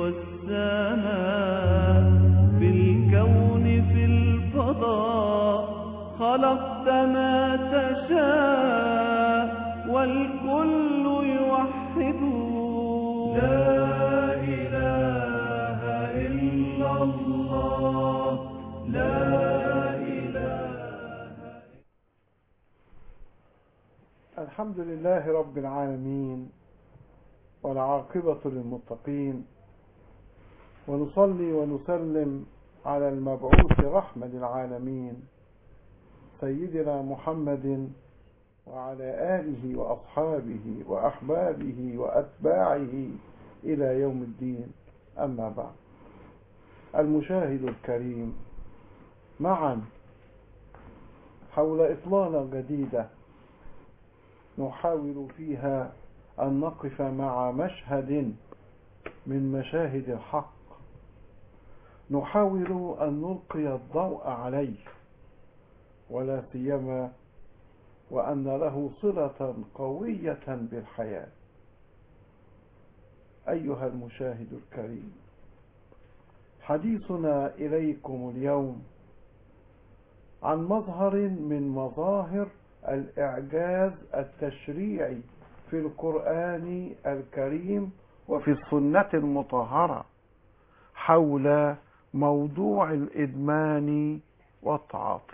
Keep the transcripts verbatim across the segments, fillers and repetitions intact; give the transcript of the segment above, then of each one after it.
والسماء في الكون في الفضاء خلقت ما تشاء والكل يوحد لا إله إلا الله لا إله. الحمد لله رب العالمين والعاقبة للمتقين، ونصلي ونسلم على المبعوث رحمة للعالمين سيدنا محمد وعلى آله وأصحابه وأحبابه وأتباعه إلى يوم الدين. أما بعد، المشاهد الكريم، معا حول إطلالة جديدة نحاول فيها أن نقف مع مشهد من مشاهد الحق، نحاول أن نلقي الضوء عليه، ولا سيما وأن له صلة قوية بالحياة. أيها المشاهد الكريم، حديثنا إليكم اليوم عن مظهر من مظاهر الإعجاز التشريعي في القرآن الكريم وفي السنة المطهرة حول موضوع الإدمان والتعاطي.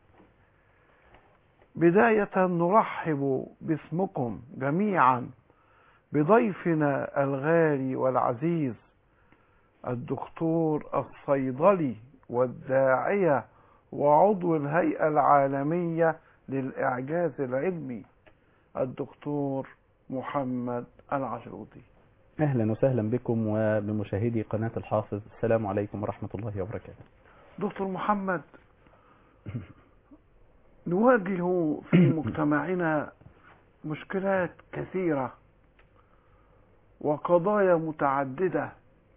بداية نرحب باسمكم جميعا بضيفنا الغالي والعزيز الدكتور الصيدلي والداعية وعضو الهيئة العالمية للإعجاز العلمي الدكتور محمد العجرودي. أهلا وسهلا بكم وبمشاهدي قناة الحافظ. السلام عليكم ورحمة الله وبركاته. دكتور محمد، نواجه في مجتمعنا مشكلات كثيرة وقضايا متعددة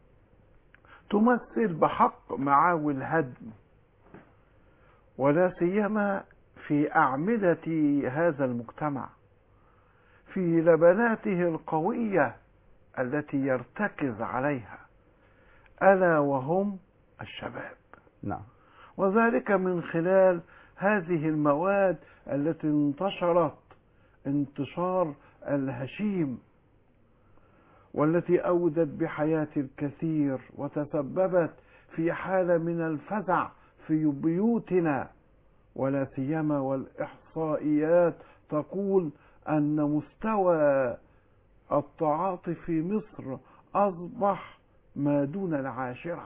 تمثل بحق معاوي الهدم، ولا سيما في أعمدة هذا المجتمع، في لبناته القوية التي يرتكز عليها، ألا وهم الشباب. نعم. وذلك من خلال هذه المواد التي انتشرت انتشار الهشيم، والتي أودت بحياة الكثير وتسببت في حالة من الفزع في بيوتنا، ولا سيما والإحصائيات تقول أن مستوى التعاطي في مصر أصبح ما دون العاشرة.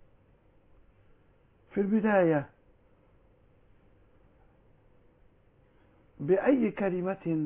في البداية، بأي كلمة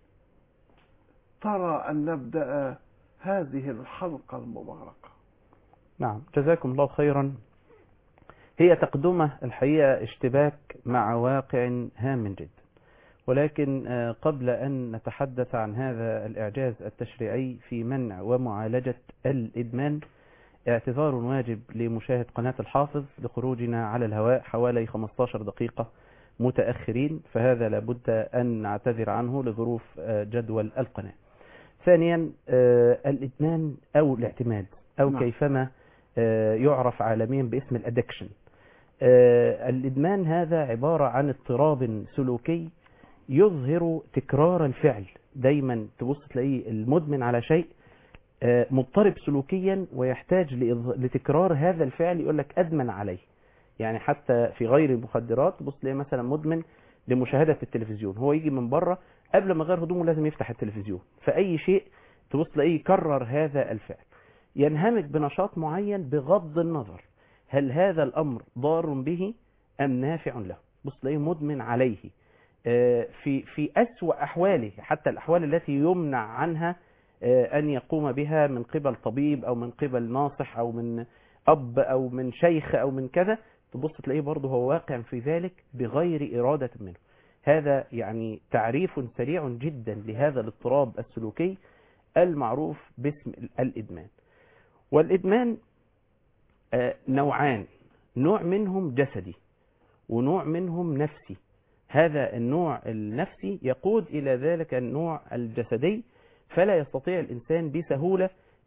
ترى أن نبدأ هذه الحلقة المباركة؟ نعم، جزاكم الله خيرا. هي تقدمة الحقيقة اشتباك مع واقع هام جدا، ولكن قبل أن نتحدث عن هذا الإعجاز التشريعي في منع ومعالجة الإدمان، اعتذار واجب لمشاهد قناة الحافظ لخروجنا على الهواء حوالي خمسة عشر دقيقة متأخرين، فهذا لابد أن نعتذر عنه لظروف جدول القناة. ثانيا، الإدمان أو الاعتماد أو نعم. كيفما يعرف عالميا باسم الأدكشن. الإدمان هذا عبارة عن اضطراب سلوكي يظهر تكرار الفعل. دايما تبص تلاقيه المدمن على شيء مضطرب سلوكيا ويحتاج لتكرار هذا الفعل، يقول لك أدمن عليه. يعني حتى في غير المخدرات تبص تلاقيه مثلا مدمن لمشاهدة التلفزيون، هو يجي من بره قبل ما يغير هدومه لازم يفتح التلفزيون، فأي شيء تبص تلاقيه يكرر هذا الفعل، ينهمك بنشاط معين بغض النظر هل هذا الأمر ضار به أم نافع له. بص تلاقيه مدمن عليه في في أسوأ أحواله، حتى الأحوال التي يمنع عنها أن يقوم بها من قبل طبيب أو من قبل ناصح أو من أب أو من شيخ أو من كذا، تبص تلاقيه برضه هو واقع في ذلك بغير إرادة منه. هذا يعني تعريف سريع جدا لهذا الاضطراب السلوكي المعروف باسم الإدمان. والإدمان نوعان، نوع منهم جسدي ونوع منهم نفسي. هذا النوع النفسي يقود إلى ذلك النوع الجسدي، فلا يستطيع الإنسان بسهولة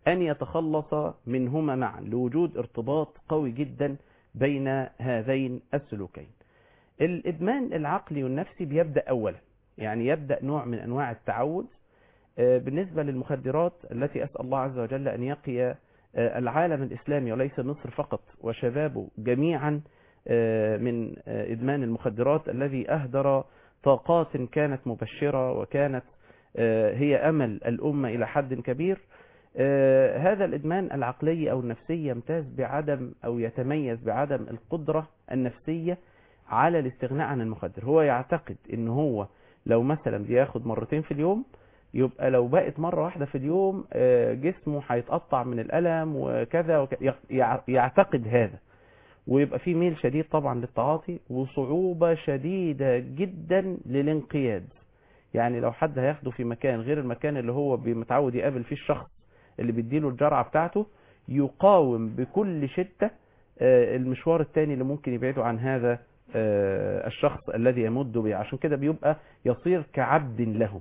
أن يتخلص منهما معا لوجود ارتباط قوي جدا بين هذين السلوكين. الإدمان العقلي والنفسي بيبدأ أولا، يعني يبدأ نوع من أنواع التعود. بالنسبة للمخدرات التي أسأل الله عز وجل أن يقي العالم الإسلامي وليس مصر فقط وشبابه جميعا من إدمان المخدرات الذي أهدر طاقات كانت مبشرة وكانت هي أمل الأمة إلى حد كبير. هذا الإدمان العقلي أو النفسي يمتاز بعدم أو يتميز بعدم القدرة النفسية على الاستغناء عن المخدر. هو يعتقد إن هو لو مثلا بياخد مرتين في اليوم، يبقى لو بقت مرة واحدة في اليوم جسمه هيتقطع من الألم وكذا وكذا، يعتقد هذا، ويبقى فيه ميل شديد طبعا للتعاطي وصعوبة شديدة جدا للانقياد. يعني لو حد هياخده في مكان غير المكان اللي هو متعود يقابل فيه الشخص اللي بيديله الجرعة بتاعته، يقاوم بكل شدة المشوار التاني اللي ممكن يبعده عن هذا الشخص الذي يمد به. عشان كده بيبقى يصير كعبد له،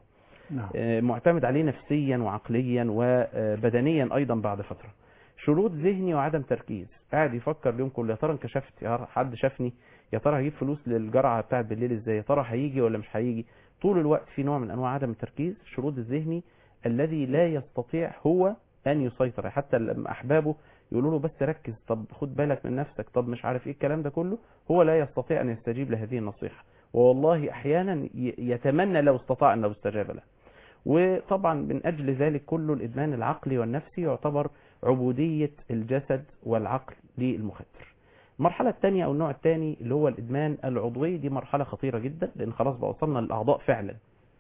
معتمد عليه نفسيا وعقليا وبدنيا أيضا بعد فترة. شرود ذهني وعدم تركيز، قاعد يفكر اليوم كله يا ترى انكشفت، يا حد شافني، يا ترى هجيب فلوس للجرعة بتاعت بالليل ازاي، يا ترى هيجي ولا مش هيجي. طول الوقت في نوع من انواع عدم التركيز. شرود الذهني الذي لا يستطيع هو ان يسيطر، حتى لما احبابه يقولوا له بس ركز، طب خد بالك من نفسك، طب مش عارف ايه الكلام ده كله، هو لا يستطيع ان يستجيب لهذه النصيحة، والله احيانا يتمنى لو استطاع انه استجاب له. وطبعا من أجل ذلك كله الإدمان العقلي والنفسي يعتبر عبودية الجسد والعقل للمخدر. المرحلة الثانية أو النوع الثاني اللي هو الإدمان العضوي، دي مرحلة خطيرة جدا، لأن خلاص بقى وصلنا للأعضاء فعلا،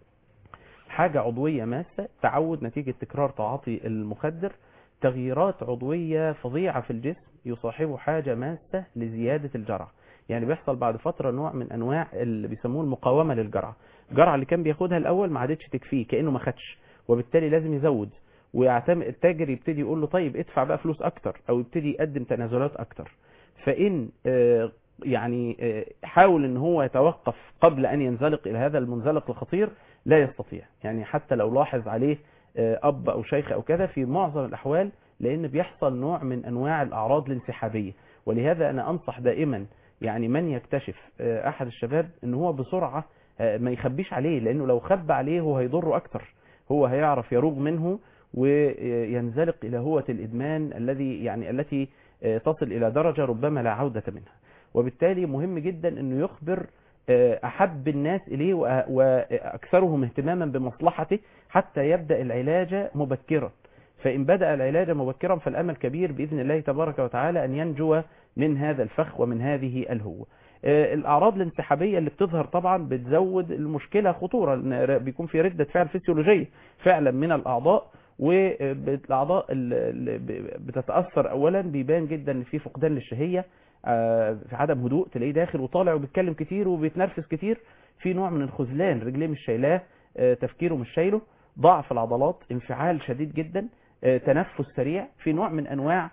حاجة عضوية ماسة، تعود نتيجة تكرار تعاطي المخدر، تغييرات عضوية فظيعة في الجسم يصاحبه حاجة ماسة لزيادة الجرعة. يعني بيحصل بعد فترة نوع من أنواع اللي بيسموه المقاومة للجرعة. الجرعة اللي كان بياخدها الأول ما عادتش تكفيه، كأنه ما خدش، وبالتالي لازم يزود، ويعتمد التاجر يبتدي يقول له طيب ادفع بقى فلوس أكتر، أو يبتدي يقدم تنازلات أكتر. فإن يعني حاول ان هو يتوقف قبل ان ينزلق الى هذا المنزلق الخطير، لا يستطيع. يعني حتى لو لاحظ عليه اب او شيخ او كذا في معظم الاحوال، لان بيحصل نوع من انواع الاعراض الانسحابية. ولهذا انا انصح دائما يعني من يكتشف احد الشباب ان هو بسرعة ما يخبيش عليه، لانه لو خبى عليه هو هيضره اكتر، هو هيعرف يروغ منه وينزلق الى هوة الادمان الذي يعني التي تصل الى درجة ربما لا عودة منها. وبالتالي مهم جدا انه يخبر احب الناس اليه واكثرهم اهتماما بمصلحته حتى يبدأ العلاج مبكرا. فان بدأ العلاج مبكرا فالامل كبير باذن الله تبارك وتعالى ان ينجو من هذا الفخ ومن هذه الهوة. الاعراض الانسحابية اللي بتظهر طبعا بتزود المشكلة خطورة، بيكون في ردة فعل فسيولوجية فعلا من الاعضاء، والاعضاء اللي بتتاثر اولا بيبان جدا ان في فقدان للشهيه، في عدم هدوء، تلاقيه داخل وطالع وبيتكلم كتير وبيتنرفز كتير، في نوع من الخذلان، رجليه مش شايلاه، تفكيره مش شايله، ضعف العضلات، انفعال شديد جدا، تنفس سريع، في نوع من انواع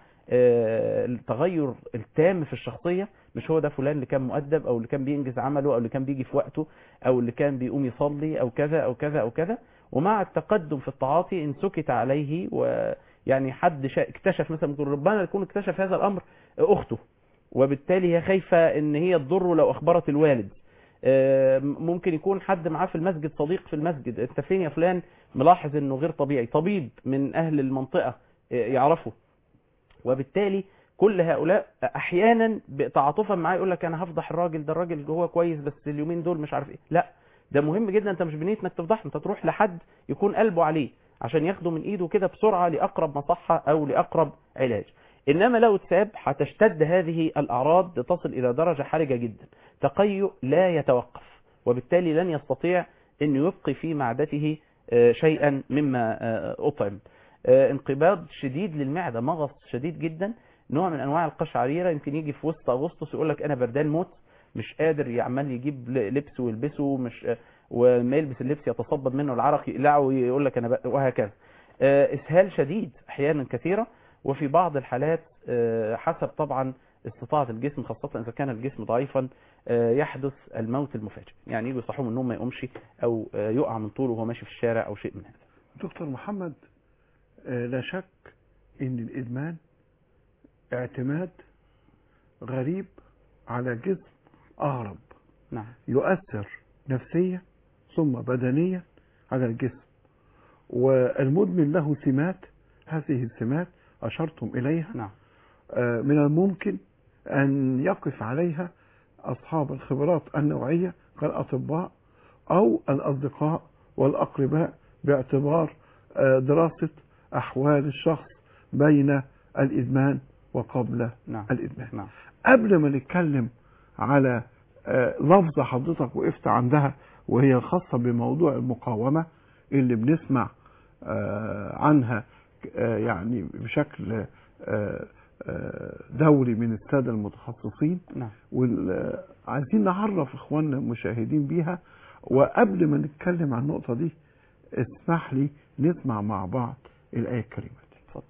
التغير التام في الشخصيه. مش هو ده فلان اللي كان مؤدب او اللي كان بينجز عمله او اللي كان بيجي في وقته او اللي كان بيقوم يصلي او كذا او كذا او كذا. ومع التقدم في التعاطي ان سكت عليه، ويعني حد اكتشف مثلا، ربما يكون اكتشف هذا الامر اخته، وبالتالي هي خايفة ان هي تضره لو اخبرت الوالد. ممكن يكون حد معاه في المسجد، صديق في المسجد، انت فين يا فلان، ملاحظ انه غير طبيعي، طبيب من اهل المنطقة يعرفه. وبالتالي كل هؤلاء احيانا تعاطفا معاه يقول لك انا هفضح الراجل ده، الراجل هو كويس بس اليومين دول مش عارف ايه. لا، ده مهم جدا، انت مش بنية انك تفضحه، انت تروح لحد يكون قلبه عليه عشان ياخده من ايده كده بسرعة لاقرب مصحة او لاقرب علاج. انما لو اتساب هتشتد هذه الاعراض تصل الى درجة حرجة جدا، تقيؤ لا يتوقف، وبالتالي لن يستطيع ان يبقي في معدته شيئا مما اطعم. انقباض شديد للمعدة، مغص شديد جدا، نوع من انواع القشعريرة، يمكن يجي في وسط اغسطس يقول لك انا بردان موت، مش قادر يعمل يجيب لبس ويلبسه، مش وما يلبس اللبس يتصبب منه العرق يقلعه ويقول لك انا، وهكذا. اسهال شديد احيانا كثيرة، وفي بعض الحالات حسب طبعا استطاعة الجسم، خاصة إذا كان الجسم ضعيفا، يحدث الموت المفاجئ، يعني يجي يصحوه من النوم ما يقومش، أو يقع من طوله وهو ماشي في الشارع أو شيء من هذا. دكتور محمد، لا شك ان الادمان اعتماد غريب على جسم اغرب نعم يؤثر نفسيا ثم بدنيا على الجسم. والمدمن له سمات، هذه السمات أشرتم إليها. نعم آه، من الممكن أن يقف عليها أصحاب الخبرات النوعية كالأطباء أو الأصدقاء والأقرباء باعتبار آه، دراسة أحوال الشخص بين الإدمان وقبل نعم الإدمان. نعم قبل ما نتكلم على آه، لفظة حضرتك وقفت عندها وهي خاصة بموضوع المقاومة اللي بنسمع آه، عنها آه، يعني بشكل آه، آه، دوري من السادة المتخصصين، نعم وعايزين نعرف إخواننا المشاهدين بيها. وقبل ما نتكلم عن النقطة دي اسمح لي نسمع مع بعض الآية الكريمة دي. اتفضل.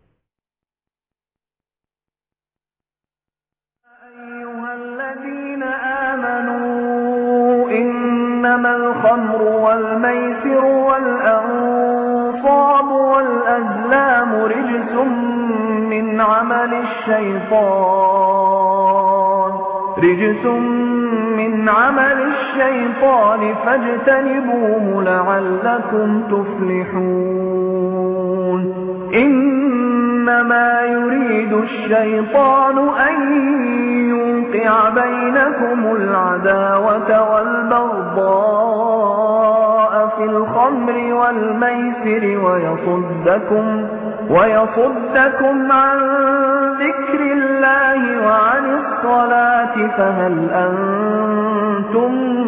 أيها الذين آمنوا إنما الخمر والميسر والأنصاب والأزلام رجس من عمل الشيطان رجس من عمل الشيطان فاجتنبوه لعلكم تفلحون. إنما يريد الشيطان أن يوقع بينكم العداوة والبغضاء في الخمر والميسر ويصدكم ويصدكم عن ذكر الله وعن الصلاة فهل أنتم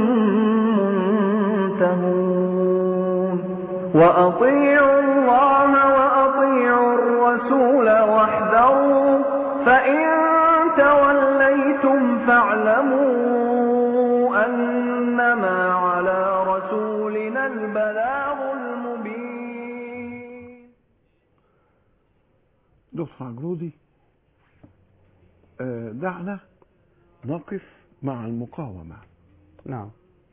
منتهون. وأطيعوا الله وأطيعوا الرسول واحذروا فإن توليتم فاعلموا أنما على رسولنا البلاغ المبين. دكتور عجرودي، آه، دعنا نقف مع المقاومة. نعم.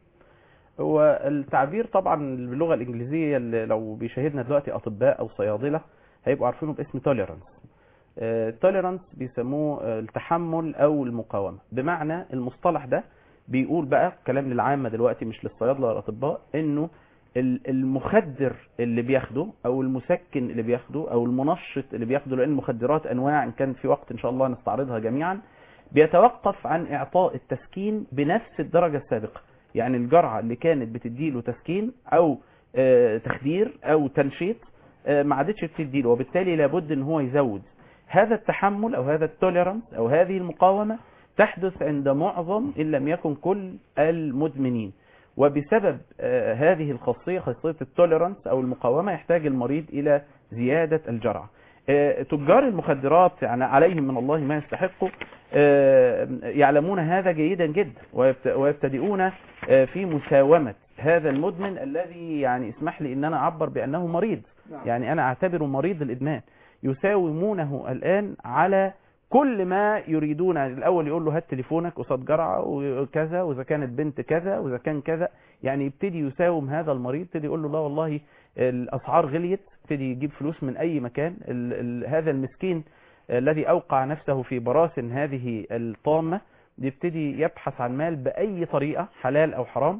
هو التعبير طبعا باللغة الإنجليزية اللي لو بيشاهدنا دلوقتي أطباء أو صيادلة هيبقوا عارفينه باسم tolerance. التوليرانس بيسموه التحمل أو المقاومة. بمعنى المصطلح ده بيقول بقى كلام للعامة دلوقتي مش للصيادلة والأطباء، إنه المخدر اللي بياخده أو المسكن اللي بياخده أو المنشط اللي بياخده، لأن المخدرات أنواع إن كان في وقت إن شاء الله نستعرضها جميعا، بيتوقف عن إعطاء التسكين بنفس الدرجة السابقة. يعني الجرعة اللي كانت بتديله تسكين أو تخدير أو تنشيط ما عادتش بتديله، وبالتالي لابد إن هو يزود. هذا التحمل أو هذا التوليرانس أو هذه المقاومة تحدث عند معظم إن لم يكن كل المدمنين. وبسبب آه هذه الخاصية، خاصية التوليرانس أو المقاومة، يحتاج المريض إلى زيادة الجرعة. آه تجار المخدرات يعني عليهم من الله ما يستحقوا، آه يعلمون هذا جيدا جدا، ويبتدئون آه في مساومة هذا المدمن الذي يعني اسمح لي إن أنا أعبر بأنه مريض. يعني أنا أعتبره مريض الإدمان. يساومونه الآن على كل ما يريدون. الأول يقول له هات تليفونك قصاد جرعة وكذا، وإذا كانت بنت كذا، وإذا كان كذا. يعني يبتدي يساوم هذا المريض، يبتدي يقول له لا والله الأسعار غليت، يبتدي يجيب فلوس من أي مكان. ال ال هذا المسكين الذي أوقع نفسه في براثن هذه الطامة يبتدي يبحث عن مال بأي طريقة حلال أو حرام.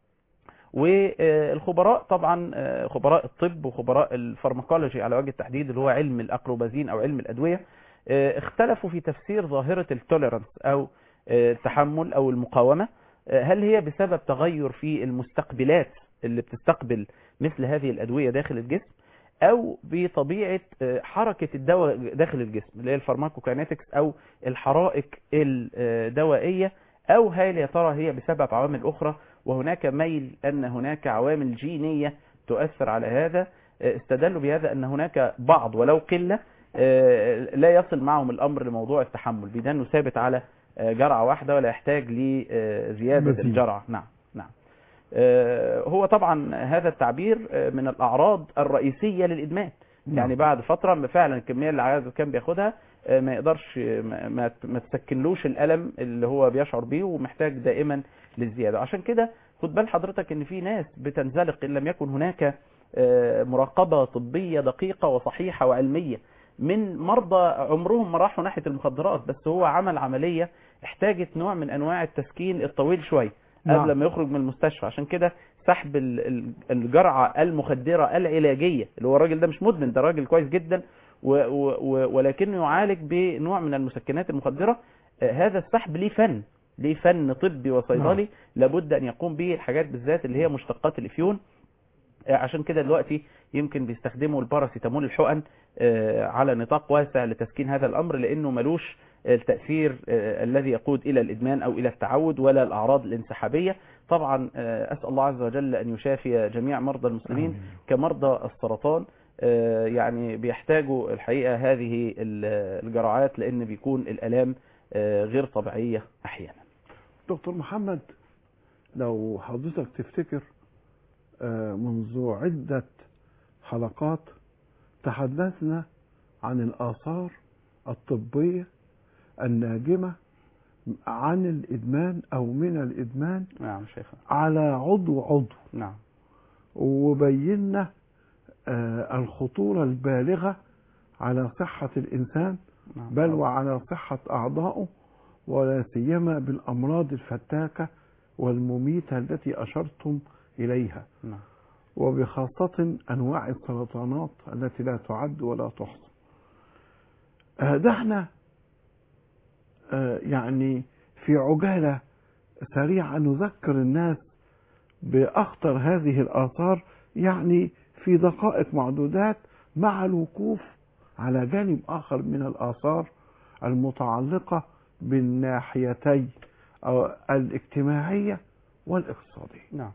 والخبراء طبعا خبراء الطب وخبراء الفارماكولوجي على وجه التحديد اللي هو علم الأقروبازين أو علم الأدوية اختلفوا في تفسير ظاهرة التوليرانس أو التحمل أو المقاومة. هل هي بسبب تغير في المستقبلات اللي بتستقبل مثل هذه الأدوية داخل الجسم، أو بطبيعة حركة الدواء داخل الجسم اللي هي الفارماكوكاينيتكس أو الحرائق الدوائية، أو هل يا ترى هي بسبب عوامل أخرى وهناك ميل أن هناك عوامل جينية تؤثر على هذا؟ استدلوا بهذا أن هناك بعض ولو قلة لا يصل معهم الأمر لموضوع التحمل، بيدانه ثابت على جرعة واحدة ولا يحتاج لزيادة الجرعة. نعم نعم. هو طبعا هذا التعبير من الأعراض الرئيسية للإدمان. يعني بعد فترة فعلا الكمية اللي العيان كان بياخدها ما يقدرش ما ما تسكنلوش الألم اللي هو بيشعر بيه، ومحتاج دائما للزيادة. عشان كده خد بال حضرتك ان في ناس بتنزلق ان لم يكن هناك مراقبة طبية دقيقة وصحيحة وعلمية من مرضى عمرهم ما راحوا ناحية المخدرات، بس هو عمل عملية احتاجت نوع من أنواع التسكين الطويل شوية قبل نعم. ما يخرج من المستشفى. عشان كده سحب ال- ال- الجرعة المخدرة العلاجية، اللي هو الراجل ده مش مدمن، ده راجل كويس جدا و و و ولكنه يعالج بنوع من المسكنات المخدرة. آه، هذا السحب ليه فن، ليه فن طبي وصيدلي نعم. لابد أن يقوم به الحاجات بالذات اللي هي مشتقات الإفيون. آه، عشان كده دلوقتي يمكن بيستخدموا الباراسيتامول الحقن آه، على نطاق واسع لتسكين هذا الأمر، لأنه ملوش التأثير آه، الذي يقود إلى الإدمان أو إلى التعود ولا الأعراض الانسحابية. طبعا آه، أسأل الله عز وجل أن يشافي جميع مرضى المسلمين آمين. كمرضى السرطان. آه، يعني بيحتاجوا الحقيقة هذه ال- الجرعات، لأن بيكون الآلام آه، غير طبيعية أحيانا. دكتور محمد، لو حضرتك تفتكر آه، منذ عدة حلقات تحدثنا عن الآثار الطبية الناجمة عن الإدمان أو من الإدمان نعم شيخ. على عضو عضو، نعم. وبينا آه، الخطورة البالغة على صحة الإنسان، نعم. بل وعلى صحة أعضائه، ولا سيما بالأمراض الفتاكة والمميتة التي أشرتم إليها، نعم. وبخاصة أنواع السرطانات التي لا تعد ولا تحصى. آه، ده احنا آه، يعني في عجالة سريعة نذكر الناس بأخطر هذه الآثار، يعني في دقائق معدودات، مع الوقوف على جانب آخر من الآثار المتعلقة بالناحيتي آه، الاجتماعية والاقتصادية. نعم.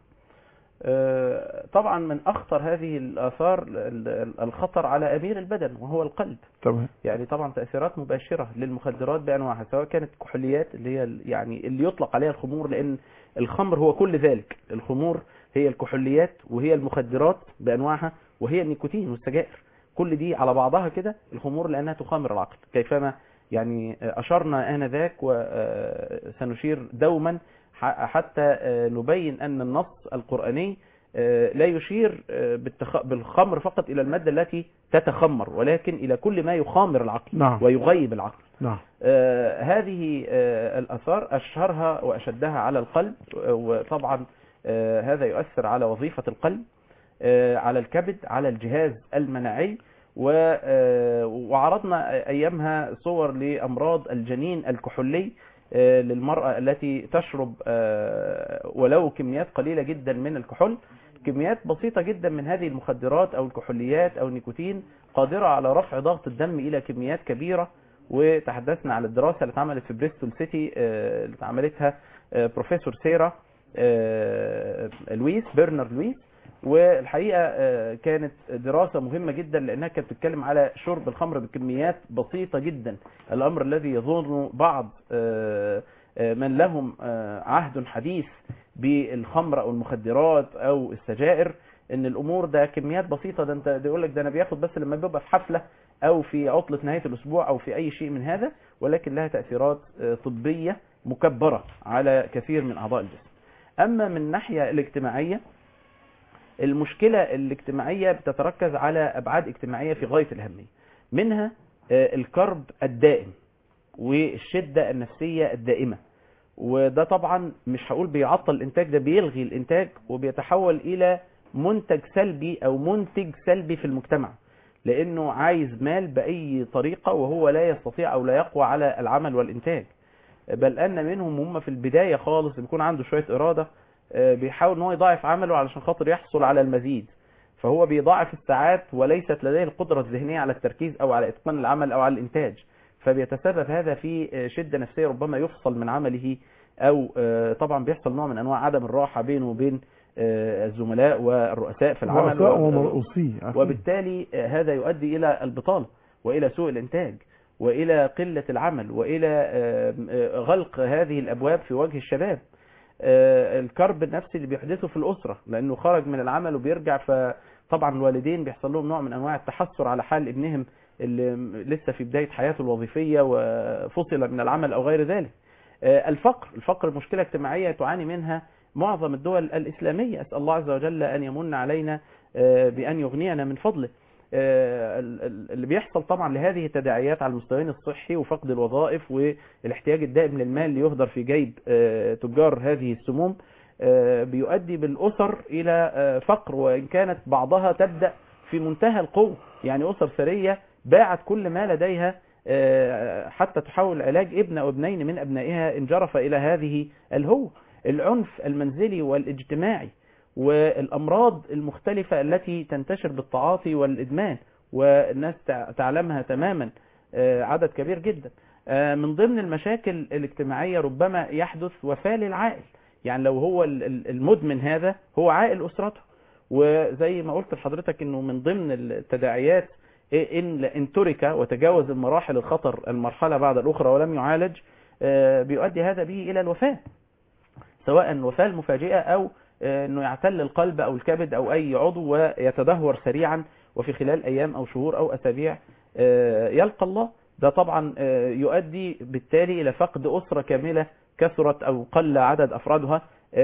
آه، طبعا من أخطر هذه الآثار ال- ال- الخطر على أمير البدن وهو القلب. تمام. يعني طبعا تأثيرات مباشرة للمخدرات بأنواعها، سواء كانت كحوليات اللي هي ال- يعني اللي يطلق عليها الخمور، لأن الخمر هو كل ذلك. الخمور هي الكحوليات وهي المخدرات بأنواعها وهي النيكوتين والسجائر، كل دي على بعضها كده الخمور، لأنها تخامر العقل كيفما يعني أشرنا آنذاك وسنشير دوما ح- حتى نبين أن النص القرآني لا يشير بالتخ... بالخمر فقط إلى المادة التي تتخمر، ولكن إلى كل ما يخامر العقل نعم. ويغيب العقل. نعم. آه هذه آه الآثار أشهرها وأشدها على القلب، وطبعا آه هذا يؤثر على وظيفة القلب، آه على الكبد، على الجهاز المناعي. و- آه وعرضنا أيامها صور لأمراض الجنين الكحولي آه للمرأة التي تشرب آه ولو كميات قليلة جدا من الكحول. كميات بسيطة جدا من هذه المخدرات أو الكحوليات أو النيكوتين قادرة على رفع ضغط الدم إلى كميات كبيرة. وتحدثنا على الدراسة اللي اتعملت في بريستول سيتي آه اللي عملتها آه بروفيسور سيرا آه لويس برنر لويس. والحقيقة كانت دراسة مهمة جدا، لأنها كانت بتتكلم على شرب الخمر بكميات بسيطة جدا، الأمر الذي يظن بعض من لهم عهد حديث بالخمر أو المخدرات أو السجائر ان الامور ده كميات بسيطة، ده انت يقول لك ده انا بياخد بس لما بيبقى في حفلة او في عطلة نهاية الاسبوع او في اي شيء من هذا، ولكن لها تأثيرات طبية مكبرة على كثير من اعضاء الجسم. اما من الناحية الاجتماعية، المشكلة الاجتماعية بتتركز على أبعاد اجتماعية في غاية الأهمية، منها الكرب الدائم والشدة النفسية الدائمة. وده طبعا مش هقول بيعطل الإنتاج، ده بيلغي الإنتاج وبيتحول إلى منتج سلبي أو منتج سلبي في المجتمع، لأنه عايز مال بأي طريقة وهو لا يستطيع أو لا يقوى على العمل والإنتاج. بل أن منهم هم في البداية خالص بيكون عنده شوية إرادة، بيحاول ان هو يضاعف عمله علشان خاطر يحصل على المزيد، فهو بيضاعف الساعات وليست لديه القدرة الذهنية على التركيز او على اتقان العمل او على الانتاج، فبيتسبب هذا في شدة نفسية، ربما يفصل من عمله، او طبعا بيحصل نوع من انواع عدم الراحة بينه وبين الزملاء والرؤساء في العمل ومرؤوسيه، وبالتالي هذا يؤدي الى البطالة والى سوء الانتاج والى قلة العمل والى غلق هذه الابواب في وجه الشباب. الكرب النفسي اللي بيحدثه في الأسرة لأنه خرج من العمل وبيرجع، فطبعا الوالدين بيحصل لهم نوع من أنواع التحسر على حال ابنهم اللي لسه في بداية حياته الوظيفية وفصل من العمل أو غير ذلك. الفقر الفقر مشكلة اجتماعية تعاني منها معظم الدول الإسلامية، أسأل الله عز وجل أن يمن علينا بأن يغنينا من فضله. اللي بيحصل طبعا لهذه التداعيات على المستويين الصحي وفقد الوظائف والاحتياج الدائم للمال ليهدر في جيب تجار هذه السموم بيؤدي بالأسر إلى فقر، وإن كانت بعضها تبدأ في منتهى القوة. يعني أسر ثرية باعت كل ما لديها حتى تحاول علاج ابن أو ابنين من أبنائها انجرف إلى هذه الهوة. العنف المنزلي والاجتماعي والأمراض المختلفة التي تنتشر بالتعاطي والإدمان والناس تعلمها تماما عدد كبير جدا. من ضمن المشاكل الاجتماعية ربما يحدث وفاة للعائل، يعني لو هو المدمن هذا هو عائل أسرته. وزي ما قلت لحضرتك انه من ضمن التداعيات ان ان ترك وتجاوز المراحل الخطر المرحلة بعد الأخرى ولم يعالج بيؤدي هذا به إلى الوفاة، سواء الوفاة المفاجئة أو انه يعتل القلب او الكبد او اي عضو ويتدهور سريعا وفي خلال ايام او شهور او اسابيع يلقى الله. ده طبعا يؤدي بالتالي الى فقد اسرة كاملة كثرت او قل عدد افرادها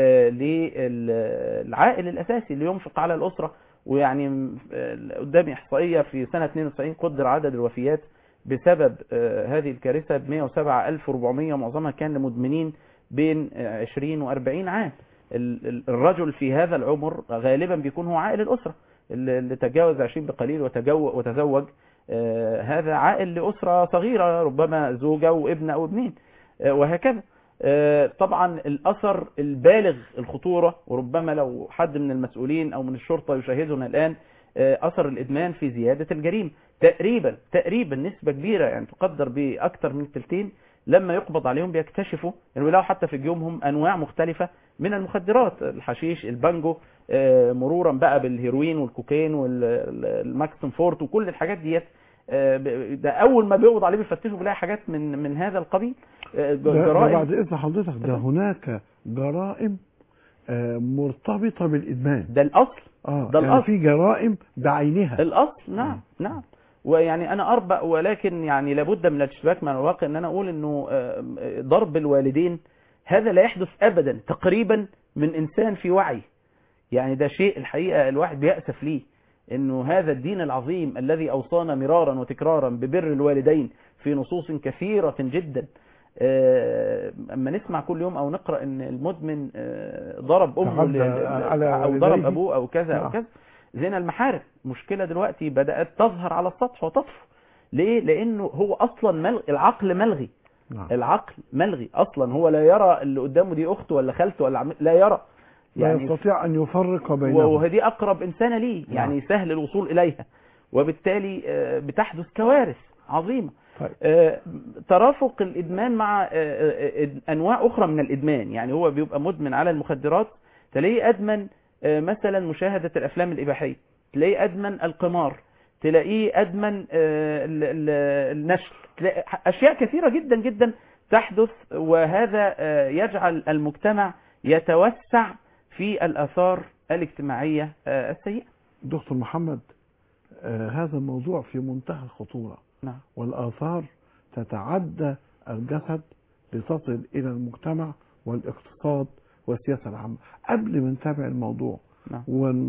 للعائل الاساسي اللي ينفق على الاسرة. ويعني قدامي احصائية في سنة اثنين وتسعين قدر عدد الوفيات بسبب هذه الكارثة ب مئة وسبعة ألف وأربعمئة، معظمها كان لمدمنين بين عشرين وأربعين عام. الرجل في هذا العمر غالبا بيكون هو عائل الأسرة اللي تجاوز عشرين بقليل وتزوج، هذا عائل لأسرة صغيرة ربما زوجة وابن أو ابنين وهكذا. طبعا الأثر البالغ الخطورة، وربما لو حد من المسؤولين أو من الشرطة يشاهدنا الآن، أثر الإدمان في زيادة الجريمة. تقريبا تقريبا نسبة كبيرة يعني تقدر بأكثر من الثلثين لما يقبض عليهم بيكتشفوا انه يلاقوا حتى في جيوبهم انواع مختلفة من المخدرات، الحشيش، البانجو، مرورا بقى بالهيروين والكوكين والماكسن فورت وكل الحاجات ديت. ده اول ما بيقبض عليه بيفتشوا بيلاقي حاجات من من هذا القبيل. جرائم بعد اذن حضرتك، ده هناك جرائم مرتبطة بالادمان، ده الاصل. اه ده يعني الاصل، في جرائم بعينها الاصل. نعم نعم. ويعني انا اربأ، ولكن يعني لابد من الاشتباك مع الواقع ان انا اقول انه ضرب الوالدين هذا لا يحدث ابدا تقريبا من انسان في وعي. يعني ده شيء الحقيقة الواحد بيأسف ليه، انه هذا الدين العظيم الذي اوصانا مرارا وتكرارا ببر الوالدين في نصوص كثيرة جدا، اما نسمع كل يوم او نقرأ ان المدمن ضرب امه او ضرب ابوه او كذا او كذا. زين المحارم مشكلة دلوقتي بدأت تظهر على السطح وتطفو. ليه؟ لانه هو اصلا ملغي، العقل ملغي. نعم. العقل ملغي اصلا، هو لا يرى اللي قدامه دي اخته ولا خالته ولا عم... لا يرى، يعني لا يستطيع ان يفرق بينهم، وهذه اقرب انسانة ليه. نعم. يعني سهل الوصول اليها، وبالتالي بتحدث كوارث عظيمة. طيب. ترافق الادمان مع انواع اخرى من الادمان. يعني هو بيبقى مدمن على المخدرات، تلاقيه ادمن مثلا مشاهدة الافلام الاباحية، تلاقيه ادمن القمار، تلاقيه ادمن النشل، تلاقي اشياء كثيرة جدا جدا تحدث، وهذا يجعل المجتمع يتوسع في الاثار الاجتماعية السيئة. دكتور محمد، هذا الموضوع في منتهى الخطورة. نعم. والآثار تتعدى الجسد لتصل إلى المجتمع والاقتصاد والسياسة العامة. قبل ما نتابع الموضوع نعم.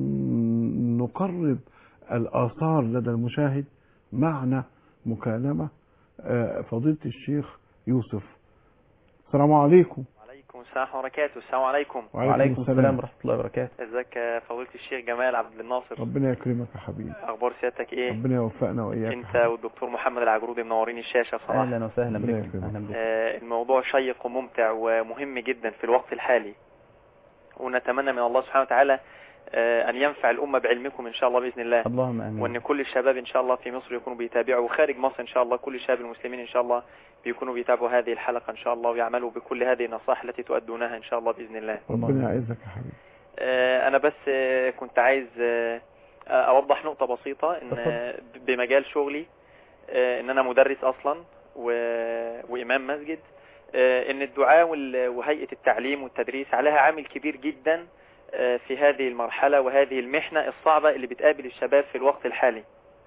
ونقرب الآثار لدى المشاهد، معنا مكالمة فضيلة الشيخ يوسف. السلام عليكم. وعليكم السلام وبركاته. السلام عليكم. وعليكم السلام ورحمة الله وبركاته. ازيك يا فضيلة الشيخ جمال عبد الناصر؟ ربنا يكرمك يا حبيبي. اخبار سيادتك ايه؟ ربنا يوفقنا واياك. انت والدكتور محمد العجرودي منورين الشاشة صراحة. اهلا وسهلا بك. اهلا بك. آه الموضوع شيق وممتع ومهم جدا في الوقت الحالي، ونتمنى من الله سبحانه وتعالى آه ان ينفع الامة بعلمكم ان شاء الله باذن الله. اللهم امين. وان كل الشباب ان شاء الله في مصر يكونوا بيتابعوا، وخارج مصر ان شاء الله كل الشباب المسلمين ان شاء الله بيكونوا بيتابعوا هذه الحلقة ان شاء الله، ويعملوا بكل هذه النصائح التي تؤدونها ان شاء الله باذن الله. ربنا يعزك يا حبيبي. آه انا بس آه كنت عايز آه اوضح نقطة بسيطة، ان آه بمجال شغلي آه ان انا مدرس اصلا وامام مسجد، آه ان الدعاء وهيئة التعليم والتدريس عليها عامل كبير جدا آه في هذه المرحلة وهذه المحنة الصعبة اللي بتقابل الشباب في الوقت الحالي.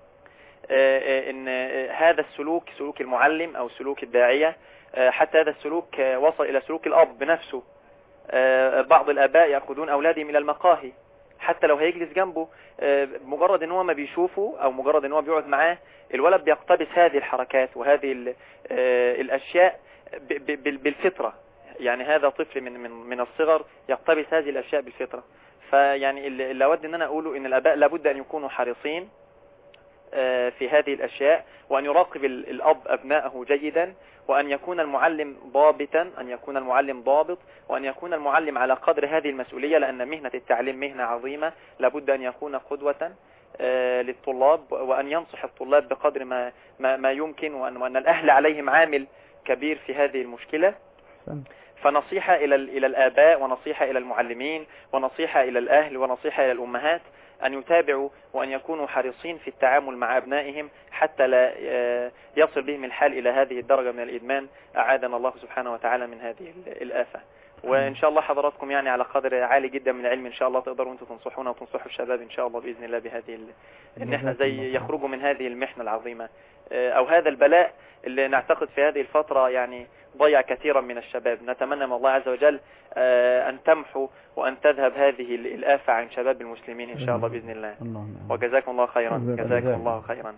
آه ان آه هذا السلوك، سلوك المعلم او سلوك الداعية، آه حتى هذا السلوك آه وصل الى سلوك الاب بنفسه. بعض الآباء يأخذون أولادهم إلى المقاهي حتى لو هيجلس جنبه مجرد ان هو ما بيشوفه او مجرد ان هو بيقعد معاه، الولد بيقتبس هذه الحركات وهذه الاشياء بالفطرة. يعني هذا طفل من من من الصغر يقتبس هذه الاشياء بالفطرة. فيعني اللي اود ان انا اقوله ان الاباء لابد ان يكونوا حريصين في هذه الاشياء، وان يراقب الاب ابنائه جيدا، وان يكون المعلم ضابطا، ان يكون المعلم ضابط، وان يكون المعلم على قدر هذه المسؤولية، لان مهنة التعليم مهنة عظيمة، لابد ان يكون قدوة للطلاب، وان ينصح الطلاب بقدر ما ما, ما يمكن، وان, وأن الاهل عليهم عامل كبير في هذه المشكلة. فنصيحة إلى إلى الآباء، ونصيحة إلى المعلمين، ونصيحة إلى الأهل، ونصيحة إلى الأمهات، أن يتابعوا وأن يكونوا حريصين في التعامل مع أبنائهم حتى لا يصل بهم الحال إلى هذه الدرجة من الإدمان. أعاذنا الله سبحانه وتعالى من هذه الآفة. وإن شاء الله حضراتكم يعني على قدر عالي جدا من العلم إن شاء الله تقدروا أنتم تنصحونا وتنصحوا الشباب إن شاء الله بإذن الله بهذه إن إحنا زي يخرجوا من هذه المحنة العظيمة أو هذا البلاء اللي نعتقد في هذه الفترة يعني ضيع كثيرا من الشباب. نتمنى من الله عز وجل أن تمحو وأن تذهب هذه الآفة عن شباب المسلمين إن شاء الله بإذن الله. وجزاكم الله خيرا. جزاكم الله خيرا.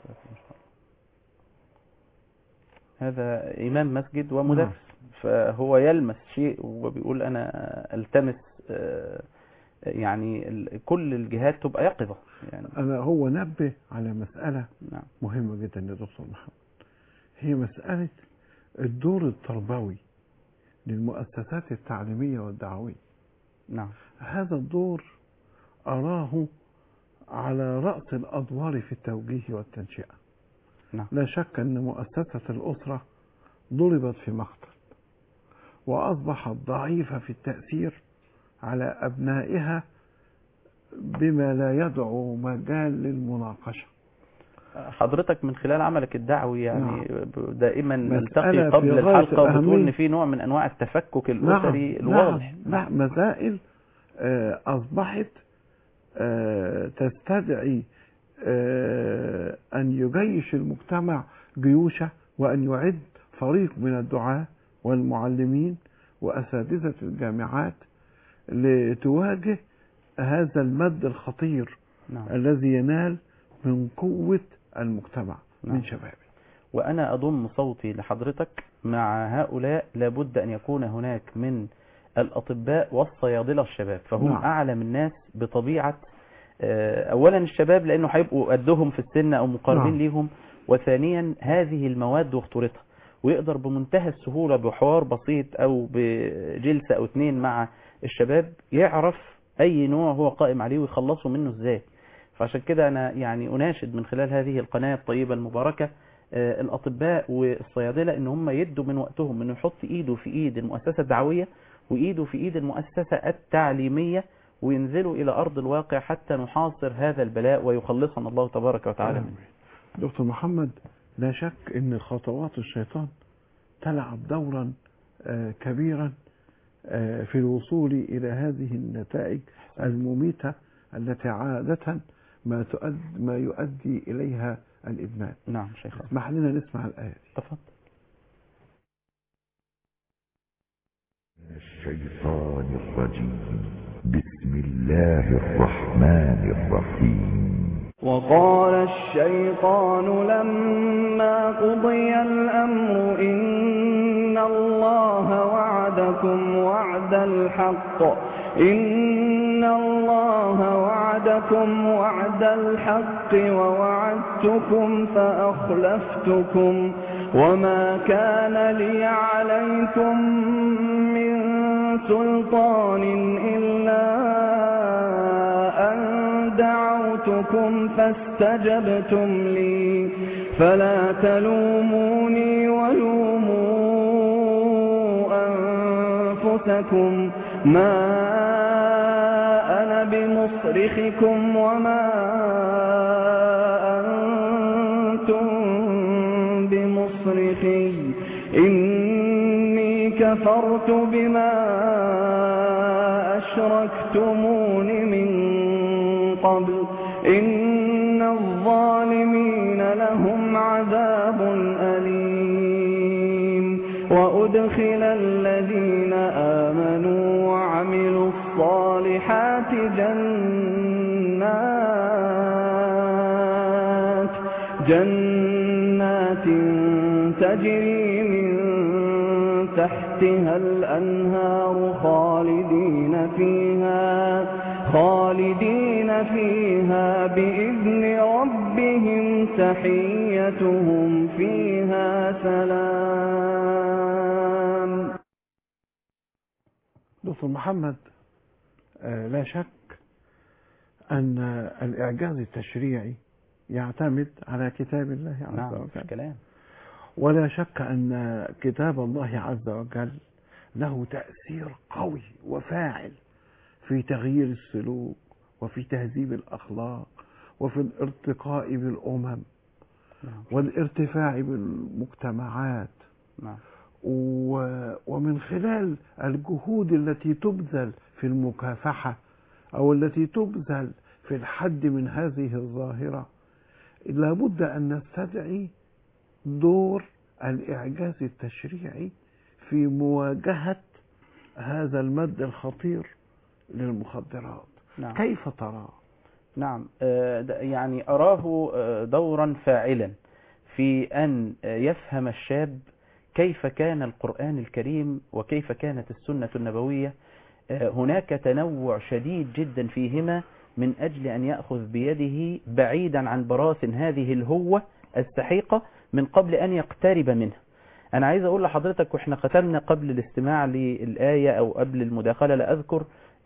هذا إمام مسجد ومدرس، فهو يلمس شيء وبيقول أنا ألتمس يعني كل الجهات تبقى يقظة. يعني أنا هو نبه على مسألة نعم. مهمة جدا يا دكتور محمد، هي مسألة الدور التربوي للمؤسسات التعليمية والدعوية. نعم. هذا الدور أراه على رأس الأدوار في التوجيه والتنشئة. نعم. لا شك أن مؤسسة الأسرة ضربت في مقتل وأصبحت ضعيفة في التأثير على أبنائها بما لا يدعو مجال للمناقشة. حضرتك من خلال عملك الدعوي يعني نعم. دائما نلتقي مسألة قبل الحلقة الأهمية. وبتقول ان في نوع من انواع التفكك الاسري نعم. الواضح. نعم. نعم. مسائل اصبحت تستدعي ان يجيش المجتمع جيوشه، وان يعد فريق من الدعاة والمعلمين واساتذة الجامعات لتواجه هذا المد الخطير نعم. الذي ينال من قوة المجتمع نعم. من شبابه. وأنا أضم صوتي لحضرتك مع هؤلاء. لابد أن يكون هناك من الأطباء والصيادلة الشباب، فهم نعم. أعلم الناس بطبيعة أولا الشباب لأنه هيبقوا قدهم في السن أو مقاربين نعم. ليهم، وثانيا هذه المواد واخترتها، ويقدر بمنتهى السهولة بحوار بسيط أو بجلسة أو اتنين مع الشباب يعرف أي نوع هو قائم عليه ويخلصه منه إزاي. فعشان كده أنا يعني أناشد من خلال هذه القناة الطيبة المباركة الأطباء والصيادلة إن هم يدوا من وقتهم، إنه يحط إيده في إيد المؤسسة الدعوية وإيده في إيد المؤسسة التعليمية، وينزلوا إلى أرض الواقع حتى نحاصر هذا البلاء ويخلصنا الله تبارك وتعالى منه. دكتور محمد، لا شك إن خطوات الشيطان تلعب دورا كبيرا في الوصول إلى هذه النتائج المميتة التي عادة ما تؤدي ما يؤدي إليها الإدمان. نعم شيخ. اسمح لنا نسمع الآية دي. تفضل. الشيطان الرجيم. بسم الله الرحمن الرحيم. وقال الشيطان لما قضي الأمر إن الله وعدكم وعد الحق إن الله وعدكم وعد الحق ووعدتكم فأخلفتكم وما كان لي عليكم من سلطان إلا أن دعوتكم فاستجبتم لي فلا تلوموني ولوموا أنفسكم ما أنا بمصرخكم وما أنتم بمصرخي إني كفرت بما أشركتمون من قبل إن الظالمين لهم عذاب أليم وأدخل الذين آمنوا وعملوا الصالحات جنات جنات تجري من تحتها الأنهار خالدين فيها خالدين فيها بإذن ربهم تحيتهم فيها سلام. دكتور محمد، آه لا شك أن الإعجاز التشريعي يعتمد على كتاب الله عز نعم وجل. مش كلام. ولا شك أن كتاب الله عز وجل له تأثير قوي وفاعل في تغيير السلوك وفي تهذيب الأخلاق وفي الارتقاء بالأمم نعم. والارتفاع بالمجتمعات. نعم. ومن خلال الجهود التي تبذل في المكافحة أو التي تبذل في الحد من هذه الظاهرة لابد أن نستدعي دور الإعجاز التشريعي في مواجهة هذا المد الخطير للمخدرات. نعم. كيف ترى؟ نعم يعني أراه دورا فاعلا في أن يفهم الشاب كيف كان القرآن الكريم وكيف كانت السنة النبوية. هناك تنوع شديد جدا فيهما من أجل أن يأخذ بيده بعيدا عن براثن هذه الهوة السحيقة من قبل أن يقترب منها. أنا عايز أقول لحضرتك، وإحنا ختمنا قبل الاستماع للآية أو قبل المداخلة لا أذكر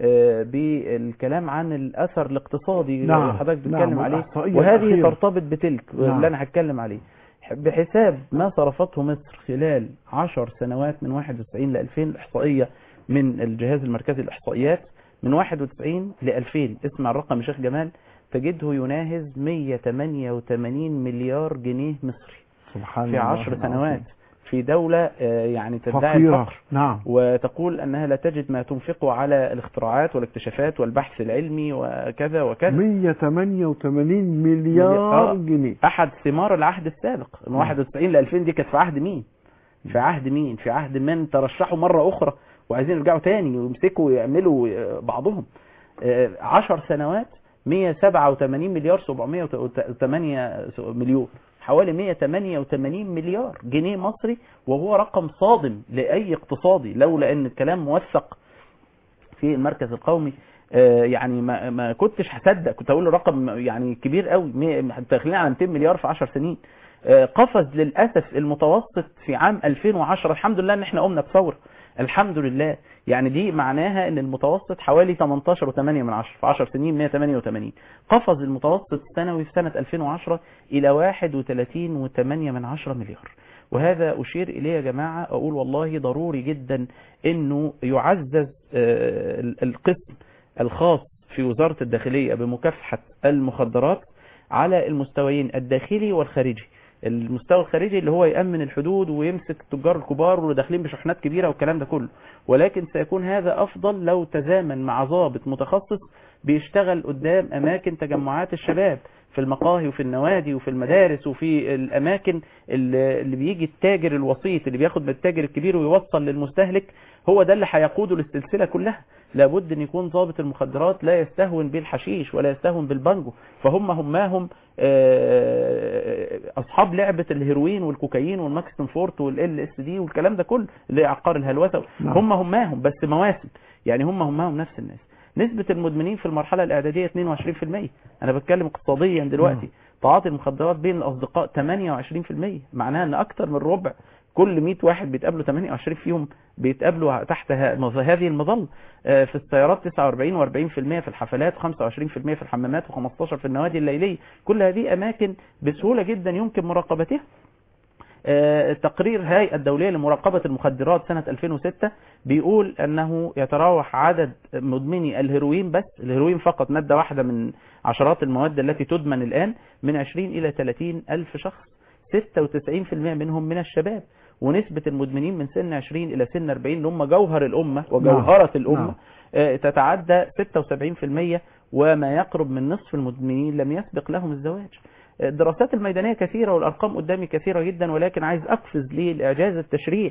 بالكلام عن الأثر الاقتصادي نعم. اللي حضرتك بتتكلم نعم. عليه، الإحصائية وهذه الأخيرة. ترتبط بتلك نعم. اللي أنا هتكلم عليه. بحساب ما صرفته مصر خلال عشر سنوات من واحد وتسعين ل ألفين، الإحصائية من الجهاز المركزي للإحصائيات من واحد وتسعين ل ألفين، اسمع الرقم يا شيخ جمال، تجده يناهز مئة وثمانية وثمانين مليار جنيه مصري سبحان في الله عشر العظيم. سنوات في دولة يعني تدعي فقيرة. الفقر، نعم. وتقول أنها لا تجد ما تنفقه على الاختراعات والاكتشافات والبحث العلمي وكذا وكذا. مئة وثمانية وثمانين مليار آه. جنيه. أحد ثمار العهد السابق من نعم. واحد وتسعين ل ألفين، دي كانت في عهد مين؟ في عهد مين؟ في عهد من ترشحوا مرة أخرى وعايزين يرجعوا تاني ويمسكوا ويعملوا بعضهم. عشر سنوات مئة وسبعة وثمانين مليار سبعمئة وثمانية مليون، حوالي مئة وثمانية وثمانين مليار جنيه مصري، وهو رقم صادم لأي اقتصادي لولا أن الكلام موثق في المركز القومي. يعني ما ما كنتش هصدق، كنت اقول رقم يعني كبير قوي، داخلين على مئتين مليار في عشر سنين. قفز للاسف المتوسط في عام ألفين وعشرة. الحمد لله ان احنا قمنا بثوره، الحمد لله. يعني دي معناها ان المتوسط حوالي ثمانية عشر فاصلة ثمانية من عشرة في عشر سنين، مئة وثمانية وثمانين. قفز المتوسط السنوي في سنة ألفين وعشرة الى واحد وثلاثين فاصلة ثمانية من عشرة مليار. وهذا أشير إليه يا جماعة، أقول والله ضروري جدا أنه يعزز القسم الخاص في وزارة الداخلية بمكافحة المخدرات على المستويين الداخلي والخارجي. المستوى الخارجي اللي هو يأمن الحدود ويمسك التجار الكبار واللي داخلين بشحنات كبيرة والكلام ده كله، ولكن سيكون هذا أفضل لو تزامن مع ضابط متخصص بيشتغل قدام أماكن تجمعات الشباب في المقاهي وفي النوادي وفي المدارس وفي الأماكن اللي بيجي التاجر الوسيط اللي بياخد من التاجر الكبير ويوصل للمستهلك. هو ده اللي هيقوده للسلسلة كلها. لابد ان يكون ضابط المخدرات لا يستهون بالحشيش ولا يستهون بالبانجو، فهم هماهم اصحاب لعبة الهيروين والكوكايين والماكسين فورت والال اس دي والكلام ده كله اللي عقار الهلوسة. هم هماهم بس مواسم، يعني هم هماهم نفس الناس. نسبة المدمنين في المرحلة الاعدادية اثنين وعشرين بالمئة. انا بتكلم اقتصاديا دلوقتي. تعاطي المخدرات بين الاصدقاء ثمانية وعشرين بالمئة، معناها ان اكتر من ربع كل مئة واحد بيتقابلوا ثمانية وعشرين فيهم بيتقابلوا تحت هذه المظلة. في السيارات تسعة وأربعين وأربعين بالمئة، في الحفلات خمسة وعشرين بالمئة، في الحمامات وخمسة عشر في النوادي الليلية. كل هذه أماكن بسهولة جدا يمكن مراقبتها. تقرير هيئة الدولية لمراقبة المخدرات سنة ألفين وستة بيقول أنه يتراوح عدد مدمني الهيروين، بس الهيروين فقط مادة واحدة من عشرات المواد التي تدمن الآن، من عشرين إلى ثلاثين ألف شخص، ستة وتسعين بالمئة منهم من الشباب. ونسبة المدمنين من سن عشرين إلى سن أربعين اللي هم جوهر الأمة وجوهرة نعم. الأمة نعم. تتعدى ستة وسبعين بالمئة، وما يقرب من نصف المدمنين لم يسبق لهم الزواج. الدراسات الميدانية كثيرة والأرقام قدامي كثيرة جدا، ولكن عايز أقفز للإعجاز التشريعي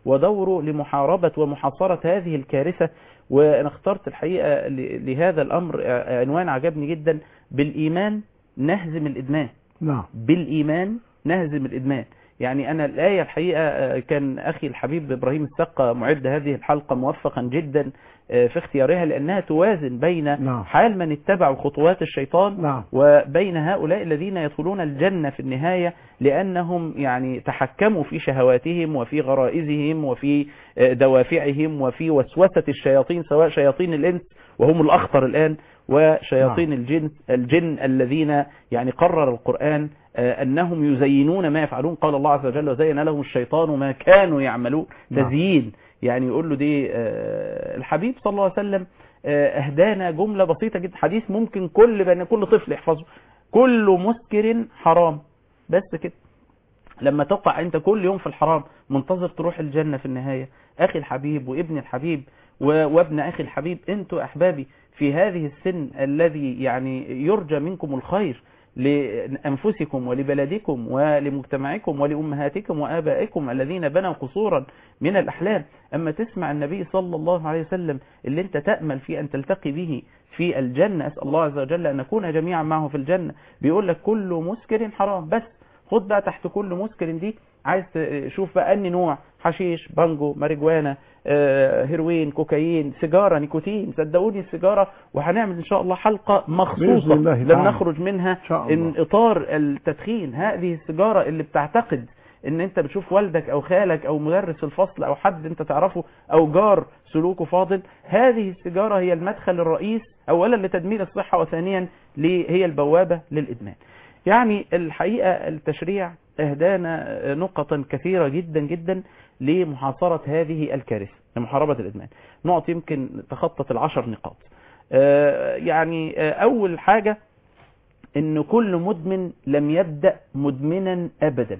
ودوره لمحاربة ومحاصرة هذه الكارثة. وأنا اخترت الحقيقة لهذا الأمر عنوان عجبني جدا: بالإيمان نهزم الإدمان. نعم. بالإيمان نهزم الإدمان. يعني أنا الآية الحقيقة كان أخي الحبيب إبراهيم السقا معد هذه الحلقة موفقا جدا في اختيارها، لأنها توازن بين نعم. حال من اتبعوا خطوات الشيطان نعم. وبين هؤلاء الذين يدخلون الجنة في النهاية لأنهم يعني تحكموا في شهواتهم وفي غرائزهم وفي دوافعهم وفي وسوسة الشياطين، سواء شياطين الإنس وهم الأخطر الآن وشياطين نعم. الجن الجن الذين يعني قرر القرآن أنهم يزينون ما يفعلون. قال الله عز وجل: وزين لهم الشيطان ما كانوا يعملون. نعم. تزيين يعني يقول له دي الحبيب صلى الله عليه وسلم أهدانا جملة بسيطة جدا، حديث ممكن كل بين كل طفل يحفظه: كل مسكر حرام. بس كده لما تقع أنت كل يوم في الحرام منتظر تروح الجنة في النهاية. أخي الحبيب وابن الحبيب وابن أخي الحبيب، أنتوا أحبابي في هذه السن الذي يعني يرجى منكم الخير لأنفسكم ولبلدكم ولمجتمعكم ولأمهاتكم وآبائكم الذين بنوا قصورا من الأحلام. أما تسمع النبي صلى الله عليه وسلم اللي انت تأمل في أن تلتقي به في الجنة، أسأل الله عز وجل أن نكون جميعا معه في الجنة، بيقول لك كل مسكر حرام. بس خد بقى تحت كل مسكر دي عايز تشوف بقى أني نوع: حشيش، بانجو، ماريجوانا، هيروين، كوكايين، سيجارة، نيكوتين. صدقوني السيجارة، وهنعمل إن شاء الله حلقة مخصوصة لن نخرج منها إن إطار التدخين. هذه السيجارة اللي بتعتقد ان انت بتشوف والدك او خالك او مدرس الفصل او حد انت تعرفه او جار سلوكه فاضل، هذه السيجارة هي المدخل الرئيس اولا لتدمير الصحة، وثانيا هي البوابة للإدمان. يعني الحقيقة التشريع اهدانا نقطا كثيرة جدا جدا لمحاصرة هذه الكارثة، لمحاربة الإدمان. نقط يمكن تخطط العشر نقاط. يعني أول حاجة إن كل مدمن لم يبدأ مدمنا أبدا،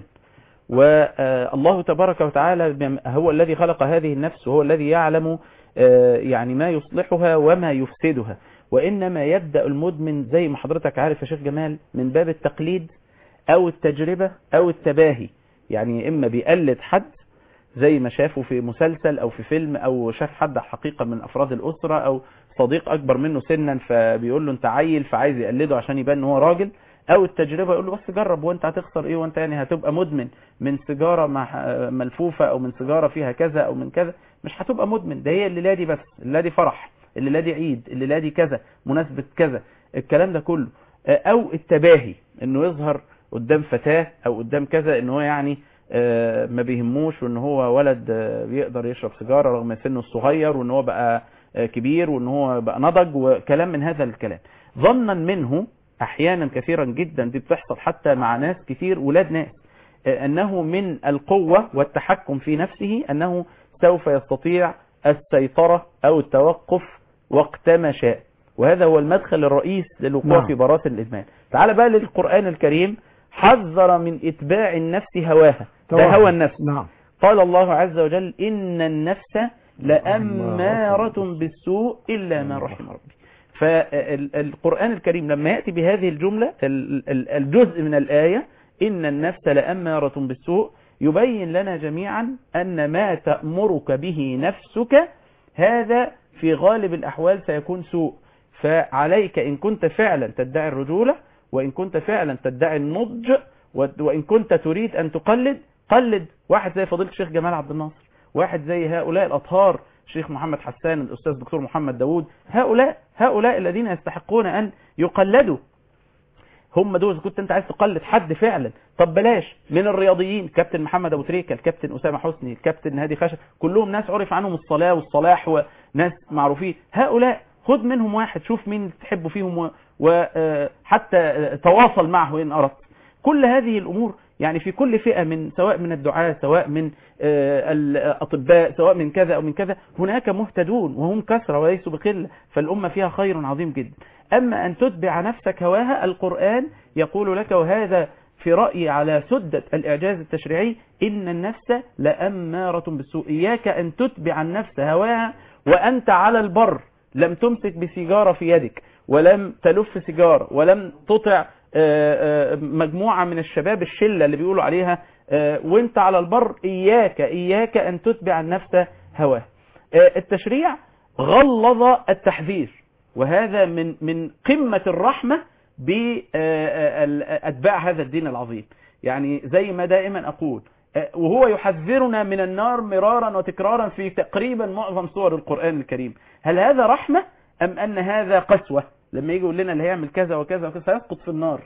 والله تبارك وتعالى هو الذي خلق هذه النفس وهو الذي يعلم يعني ما يصلحها وما يفسدها. وإنما يبدأ المدمن زي ما حضرتك عارف يا شيخ جمال من باب التقليد أو التجربة أو التباهي. يعني إما بيقلد حد زي ما شافه في مسلسل أو في فيلم، أو شاف حد حقيقة من أفراد الأسرة، أو صديق أكبر منه سنا فبيقول له أنت عيل فعايز يقلده عشان يبان أنه هو راجل، أو التجربة يقول له بس جرب وأنت هتخسر إيه، وأنت يعني هتبقى مدمن من سيجارة ملفوفة أو من سيجارة فيها كذا أو من كذا، مش هتبقى مدمن. ده هي الليلة دي بس، الليلة دي فرح، الليلة دي عيد، الليلة دي كذا، مناسبة كذا، الكلام ده كله. أو التباهي إنه يظهر قدام فتاة أو قدام كذا إن هو يعني ما بيهموش، وإن هو ولد بيقدر يشرب سيجارة رغم سنه الصغير، وإن هو بقى كبير، وإن هو بقى نضج، وكلام من هذا الكلام، ظنا منه أحيانا كثيرا جدا، دي بتحصل حتى مع ناس كثير ولاد ناس، أنه من القوة والتحكم في نفسه أنه سوف يستطيع السيطرة أو التوقف وقت ما شاء. وهذا هو المدخل الرئيس للوقوع نعم. في براثن الإدمان. تعال بقى للقرآن الكريم، حذر من إتباع النفس هواها، ده هوى النفس. نعم. قال الله عز وجل: إن النفس لأمارة بالسوء إلا ما رحم ربي. فالقرآن الكريم لما يأتي بهذه الجملة الجزء من الآية إن النفس لأمارة بالسوء، يبين لنا جميعا أن ما تأمرك به نفسك هذا في غالب الأحوال سيكون سوء. فعليك إن كنت فعلا تدعي الرجولة، وإن كنت فعلا تدعي النضج، وإن كنت تريد أن تقلد، قلد واحد زي فضيلة الشيخ جمال عبد الناصر، واحد زي هؤلاء الأطهار، الشيخ محمد حسان، الأستاذ دكتور محمد داود، هؤلاء هؤلاء الذين يستحقون أن يقلدوا. هم دول. كنت أنت عايز تقلد حد فعلا، طب بلاش من الرياضيين، كابتن محمد أبو تريكة، الكابتن أسامة حسني، الكابتن هادي خشب، كلهم ناس عرف عنهم الصلاة والصلاح وناس معروفين. هؤلاء خد منهم واحد، شوف مين تحبه فيهم، وحتى تواصل معه إن أردت. كل هذه الأمور يعني في كل فئة، من سواء من الدعاة، سواء من الأطباء، سواء من كذا أو من كذا، هناك مهتدون وهم كثرة وليسوا بقلة، فالأمة فيها خير عظيم جدا. أما أن تتبع نفسك هواها، القرآن يقول لك، وهذا في رأيي على سدة الإعجاز التشريعي: إن النفس لأمارة بالسوء. إياك أن تتبع النفس هواها وأنت على البر، لم تمسك بسيجارة في يدك، ولم تلف سيجارة، ولم تطع مجموعة من الشباب الشلة اللي بيقولوا عليها آه، وانت على البر إياك إياك أن تتبع النفس هواه. آه، التشريع غلظ التحذير، وهذا من من قمة الرحمة بأتباع هذا الدين العظيم. يعني زي ما دائما أقول، وهو يحذرنا من النار مرارا وتكرارا في تقريبا معظم سور القرآن الكريم. هل هذا رحمة أم أن هذا قسوة؟ لما يجي يقول لنا اللي هيعمل كذا وكذا وكذا سيسقط في النار،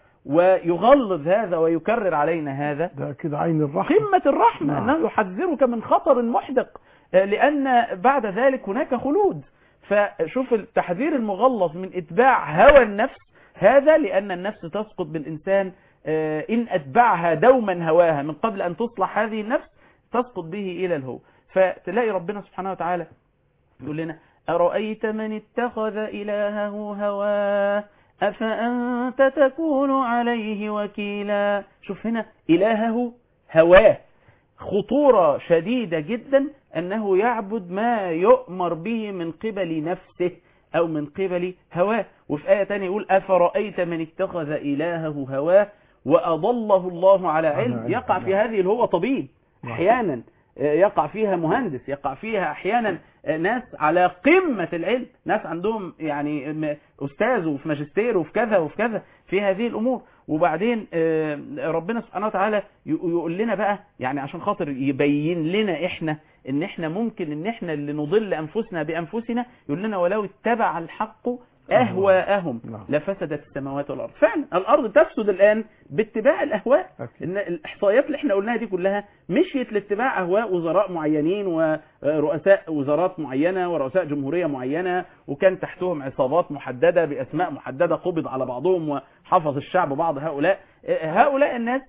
ويغلظ هذا ويكرر علينا هذا، ده كده عين الرحمة، قمة الرحمة. نعم. أنه يحذرك من خطر محدق، لأن بعد ذلك هناك خلود. فشوف التحذير المغلظ من اتباع هوى النفس، هذا لأن النفس تسقط بالإنسان إن أتبعها دوما هواها من قبل أن تصلح هذه النفس، تسقط به إلى الهو. فتلاقي ربنا سبحانه وتعالى يقول لنا: أرأيت من اتخذ إلهه هواه أفأنت تكون عليه وكيلا. شوف هنا إلهه هواه، خطورة شديدة جدا أنه يعبد ما يؤمر به من قبل نفسه أو من قبل هواه. وفي آية تانية يقول: أفرأيت من اتخذ إلهه هواه وأضله الله على علم. يقع في هذه الهوة طبيب أحيانا، يقع فيها مهندس، يقع فيها أحيانا ناس على قمة العلم، ناس عندهم يعني أستاذ وفي ماجستير وفي كذا وفي كذا في هذه الأمور. وبعدين ربنا سبحانه وتعالى يقول لنا بقى، يعني عشان خاطر يبين لنا إحنا إن إحنا ممكن إن إحنا اللي نضل أنفسنا بأنفسنا، يقول لنا: ولو اتبع الحق أهواءهم لفسدت السماوات والأرض. فعلا الأرض تفسد الآن باتباع الأهواء. إن الإحصائيات اللي احنا قلناها دي كلها مشيت لاتباع أهواء وزراء معينين ورؤساء وزارات معينة ورؤساء جمهورية معينة، وكان تحتهم عصابات محددة بأسماء محددة قبض على بعضهم وحفظ الشعب بعض هؤلاء. هؤلاء الناس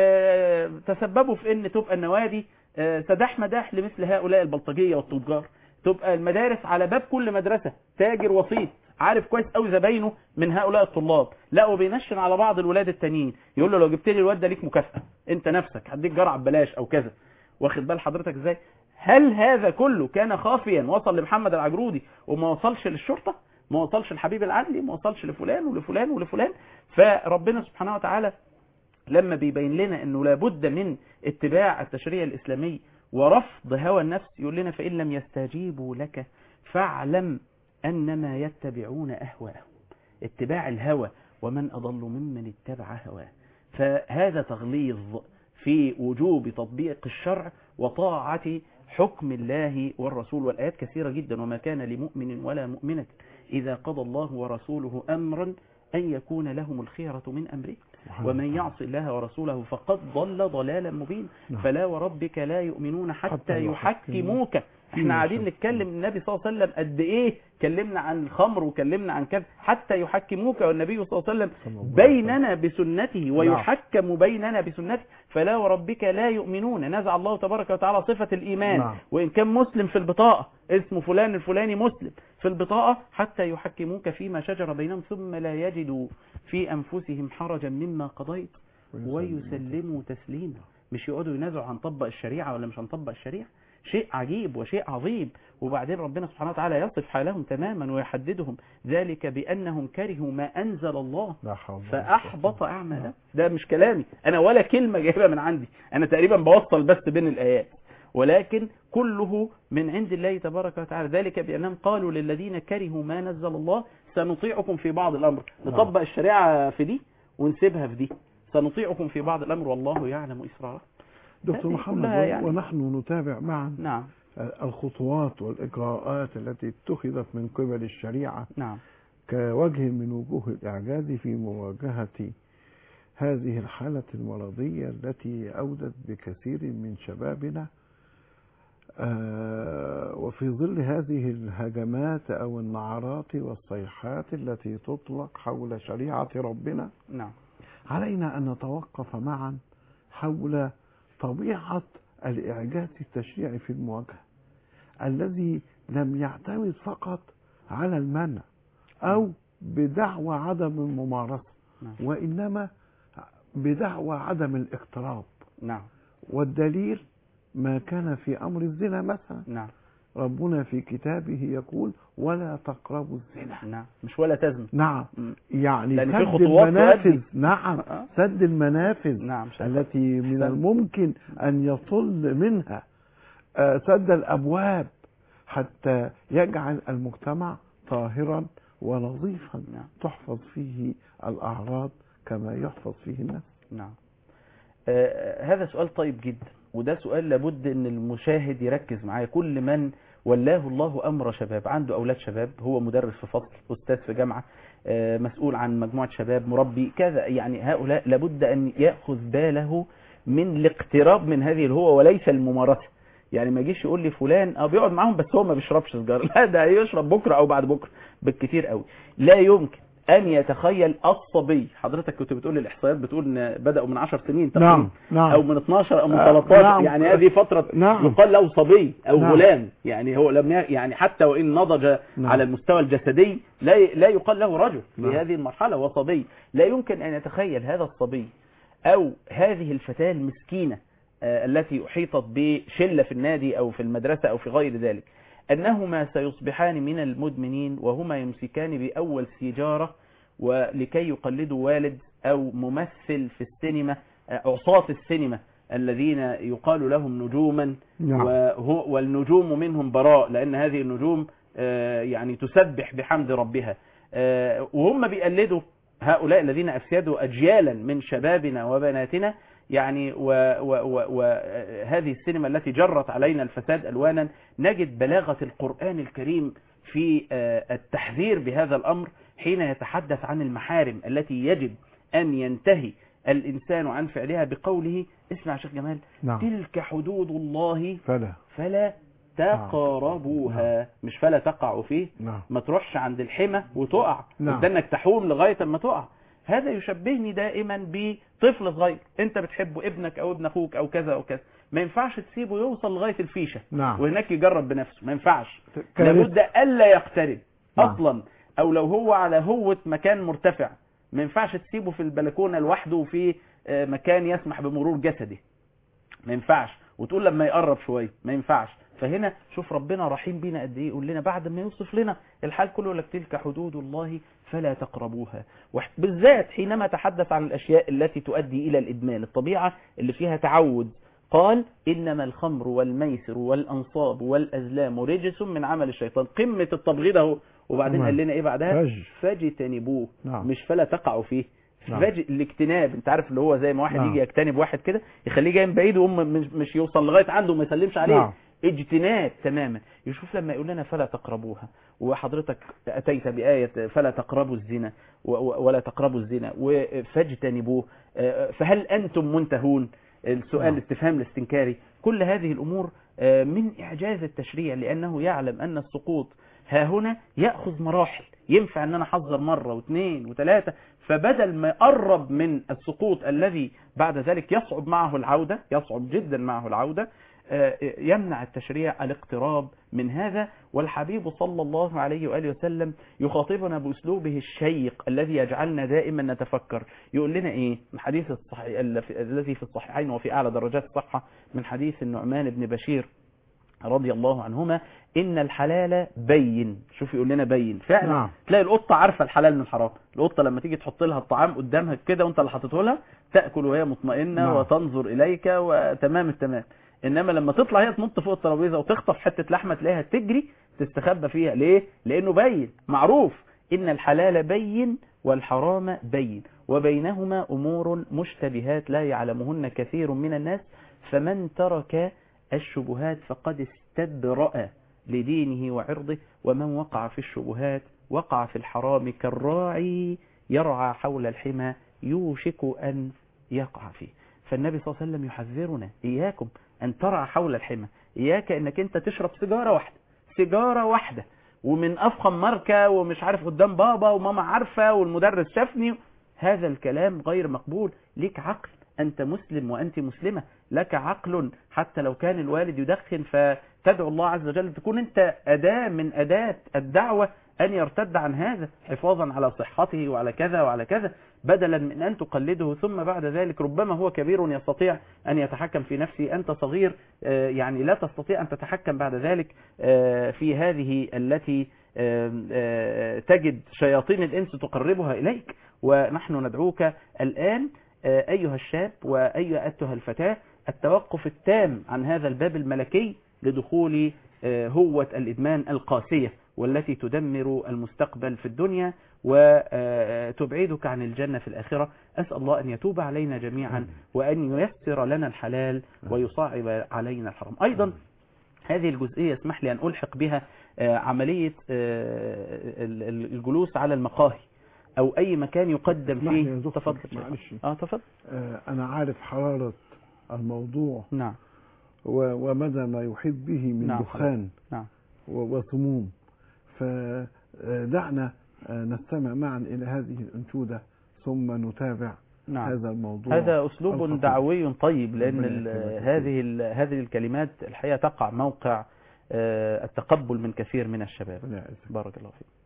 تسببوا في أن تبقى النوادي سداح مداح لمثل هؤلاء البلطجية والتجار، تبقى المدارس على باب كل مدرسة تاجر وسيط عارف كويس قوي زباينه من هؤلاء الطلاب، لا وبينشن على بعض الولاد التانيين، يقول له: لو جبت لي الواد ده ليك مكافأة، انت نفسك هديك جرعة ببلاش او كذا. واخد بال حضرتك ازاي؟ هل هذا كله كان خافيا وصل لمحمد العجرودي وما وصلش للشرطة، ما وصلش لحبيب العدلي، ما وصلش لفلان ولفلان ولفلان؟ فربنا سبحانه وتعالى لما بيبين لنا انه لابد من اتباع التشريع الاسلامي ورفض هوى النفس، يقول لنا: فإن لم يستجيبوا لك فاعلم أنما يتبعون أهواءهم. اتباع الهوى، ومن أضل ممن اتبع هواه. فهذا تغليظ في وجوب تطبيق الشرع وطاعة حكم الله والرسول. والآيات كثيرة جدا: وما كان لمؤمن ولا مؤمنة إذا قضى الله ورسوله أمرا أن يكون لهم الخيرة من أمره ومن يعص الله ورسوله فقد ضل ضلالا مبين. فلا وربك لا يؤمنون حتى يحكموك. احنا قاعدين نتكلم النبي صلى الله عليه وسلم قد ايه كلمنا عن الخمر وكلمنا عن كذا، حتى يحكموك، والنبي صلى الله عليه وسلم بيننا بسنته ويحكم بيننا بسنته. فلا وربك لا يؤمنون، نزع الله تبارك وتعالى صفة الإيمان، نعم. وإن كان مسلم في البطاقة اسمه فلان الفلاني مسلم في البطاقة، حتى يحكموك فيما شجر بينهم ثم لا يجدوا في أنفسهم حرجا مما قضيت ويسلموا تسليما. مش يقعدوا ينازعوا عن طبق الشريعة ولا مش هنطبق الشريعة. شيء عجيب وشيء عظيم. وبعدين ربنا سبحانه وتعالى يصف حالهم تماما ويحددهم: ذلك بأنهم كرهوا ما أنزل الله فأحبط أعمالهم. ده مش كلامي أنا ولا كلمة جايبها من عندي، أنا تقريبا بوصل بس بين الآيات، ولكن كله من عند الله تبارك وتعالى. ذلك بأنهم قالوا للذين كرهوا ما نزل الله سنطيعكم في بعض الأمر. نطبق الشريعة في دي ونسيبها في دي، سنطيعكم في بعض الأمر والله يعلم إسراركم. دكتور محمد، يعني ونحن نتابع معا نعم. الخطوات والإجراءات التي اتخذت من قبل الشريعة، نعم. كوجه من وجوه الإعجاز في مواجهة هذه الحالة المرضية التي أودت بكثير من شبابنا، آه وفي ظل هذه الهجمات أو النعرات والصيحات التي تطلق حول شريعة ربنا، نعم. علينا أن نتوقف معا حول طبيعة الإعجاز التشريعي في المواجهة، الذي لم يعتمد فقط على المنع أو بدعوى عدم الممارسة، وإنما بدعوى عدم الاقتراب. نعم. والدليل ما كان في أمر الزنا مثلا. نعم. ربنا في كتابه يقول ولا تقربوا الزنا. نعم، مش ولا تزنوا. نعم، يعني لأن في سد خطوات المنافذ. تؤدي. نعم، آه. سد المنافذ نعم، التي من الممكن أن يطل منها، آه، سد الأبواب حتى يجعل المجتمع طاهرا ونظيفا. نعم. تحفظ فيه الأعراض كما يحفظ فيه الناس. نعم. آه هذا سؤال طيب جدا، وده سؤال لابد ان المشاهد يركز معاه. كل من ولاه الله امر شباب، عنده اولاد شباب، هو مدرس في فصل، استاذ في جامعه، آه مسؤول عن مجموعه شباب، مربي كذا، يعني هؤلاء لابد ان ياخذ باله من الاقتراب من هذه الهوة وليس الممارسه. يعني ما يجيش يقول لي فلان اه بيقعد معاهم بس هو ما بيشربش سيجاره، لا ده هيشرب بكره او بعد بكره بالكثير قوي. لا يمكن ان يتخيل الصبي، حضرتك كنت بتقول الاحصائيات بتقول ان بداوا من عشر سنين تقريبا، نعم. نعم. او من اتناشر او من آه، ثلاثة عشر، نعم. يعني هذه فتره نعم. يقال له صبي او نعم. غلام، يعني هو لم ي... يعني حتى وان نضج نعم. على المستوى الجسدي لا ي... لا يقال له رجل في نعم. هذه المرحله، هو صبي. لا يمكن ان يتخيل هذا الصبي او هذه الفتاه المسكينه آه التي احيطت بشله في النادي او في المدرسه او في غير ذلك انهما سيصبحان من المدمنين وهما يمسكان باول سيجاره ولكي يقلدوا والد أو ممثل في السينما، عصاة السينما الذين يقال لهم نجوما. نعم. والنجوم منهم براء، لأن هذه النجوم يعني تسبح بحمد ربها، وهم بيقلدوا هؤلاء الذين أفسدوا أجيالا من شبابنا وبناتنا. يعني وهذه السينما التي جرت علينا الفساد ألوانا. نجد بلاغة القرآن الكريم في التحذير بهذا الأمر حين يتحدث عن المحارم التي يجب أن ينتهي الإنسان عن فعلها بقوله، اسمع يا شيخ جمال، نعم. تلك حدود الله فلا فلا تقربوها. نعم. مش فلا تقعوا فيه. نعم. ما تروحش عند الحمى وتقع، نعم. وتدنك تحوم لغاية ما تقع. هذا يشبهني دائما بطفل صغير انت بتحبه، ابنك او ابن اخوك او كذا او كذا، ما ينفعش تسيبه يوصل لغاية الفيشة. نعم. وهناك يجرب بنفسه، ما ينفعش. كارثة. لابد ألا يقترب. نعم. اصلا او لو هو على هوة مكان مرتفع ما ينفعش تسيبه في البلكونة لوحده في مكان يسمح بمرور جسده، ما ينفعش. وتقول لما يقرب شوية، ما ينفعش. فهنا شوف ربنا رحيم بينا قد ايه، يقول لنا بعد ما يوصف لنا الحال كله لك تلك حدود الله فلا تقربوها. بالذات حينما تحدث عن الاشياء التي تؤدي الى الادمان، الطبيعة اللي فيها تعود، قال إنما الخمر والميسر والأنصاب والأزلام رجس من عمل الشيطان. قمة التبغيض اهو. وبعدين قال لنا ايه بعدها؟ فج. فاجتنبوه. نعم. مش فلا تقعوا فيه. نعم. فج... الاجتناب، انت عارف اللي هو زي ما واحد نعم. يجي يجتنب واحد كده يخليه جاي من بعيد وهم مش, مش يوصل لغايه عنده وما يسلمش عليه. نعم. اجتناب تماما. يشوف لما يقول لنا فلا تقربوها، وحضرتك اتيت بآية فلا تقربوا الزنا ولا تقربوا الزنا فاجتنبوه، فهل انتم منتهون؟ السؤال الاستفهام الاستنكاري. كل هذه الامور من اعجاز التشريع، لانه يعلم ان السقوط ها هنا يأخذ مراحل. ينفع ان انا احذر مرة واثنين وثلاثة، فبدل ما يقرب من السقوط الذي بعد ذلك يصعب معه العودة، يصعب جدا معه العودة، يمنع التشريع الاقتراب من هذا. والحبيب صلى الله عليه وآله وسلم يخاطبنا بأسلوبه الشيق الذي يجعلنا دائما نتفكر. يقول لنا ايه؟ الحديث الصحيح الذي في الصحيحين وفي اعلى درجات الصحة من حديث النعمان بن بشير رضي الله عنهما، ان الحلال بين. شوف يقول لنا بين فعلا. نعم. تلاقي القطة عارفة الحلال من الحرام. القطة لما تيجي تحط لها الطعام قدامها كده وانت اللي حاطته لها تأكل وهي مطمئنة. نعم. وتنظر اليك وتمام التمام. انما لما تطلع هي تنط فوق الترابيزه وتخطف حته لحمه تلاقيها تجري تستخبى فيها. ليه؟ لانه بين، معروف ان الحلال بين والحرام بين، وبينهما امور مشتبهات لا يعلمهن كثير من الناس، فمن ترك الشبهات فقد استبرأ لدينه وعرضه، ومن وقع في الشبهات وقع في الحرام كالراعي يرعى حول الحمى يوشك ان يقع فيه. فالنبي صلى الله عليه وسلم يحذرنا إياكم أن ترعى حول الحمى. إياك أنك أنت تشرب سيجارة واحدة، سيجارة واحدة، ومن أفخم ماركة ومش عارف قدام بابا وماما عارفة والمدرس شافني. هذا الكلام غير مقبول. لك عقل، أنت مسلم وأنت مسلمة، لك عقل. حتى لو كان الوالد يدخن فتدعو الله عز وجل تكون أنت أداة من أداة الدعوة أن يرتد عن هذا حفاظا على صحته وعلى كذا وعلى كذا، بدلا من أن تقلده ثم بعد ذلك ربما هو كبير يستطيع أن يتحكم في نفسه، أنت صغير يعني لا تستطيع أن تتحكم بعد ذلك في هذه التي تجد شياطين الإنس تقربها إليك. ونحن ندعوك الآن أيها الشاب وأيتها الفتاة التوقف التام عن هذا الباب الملكي لدخول هوة الإدمان القاسية والتي تدمر المستقبل في الدنيا وتبعدك عن الجنة في الآخرة. أسأل الله أن يتوب علينا جميعا وأن ييسر لنا الحلال ويصعب علينا الحرام. أيضا هذه الجزئية اسمح لي أن ألحق بها عملية الجلوس على المقاهي أو أي مكان يقدم فيه. تفضل. آه تفضل. أنا عارف حرارة الموضوع. نعم. ومدى ما يحيط به من نعم. دخان. نعم. وسموم. فدعنا نستمع معا إلى هذه الأنشودة ثم نتابع. نعم. هذا الموضوع. هذا أسلوب دعوي طيب، لأن هذه هذه الكلمات الحقيقة تقع موقع التقبل من كثير من الشباب. بارك الله فيك.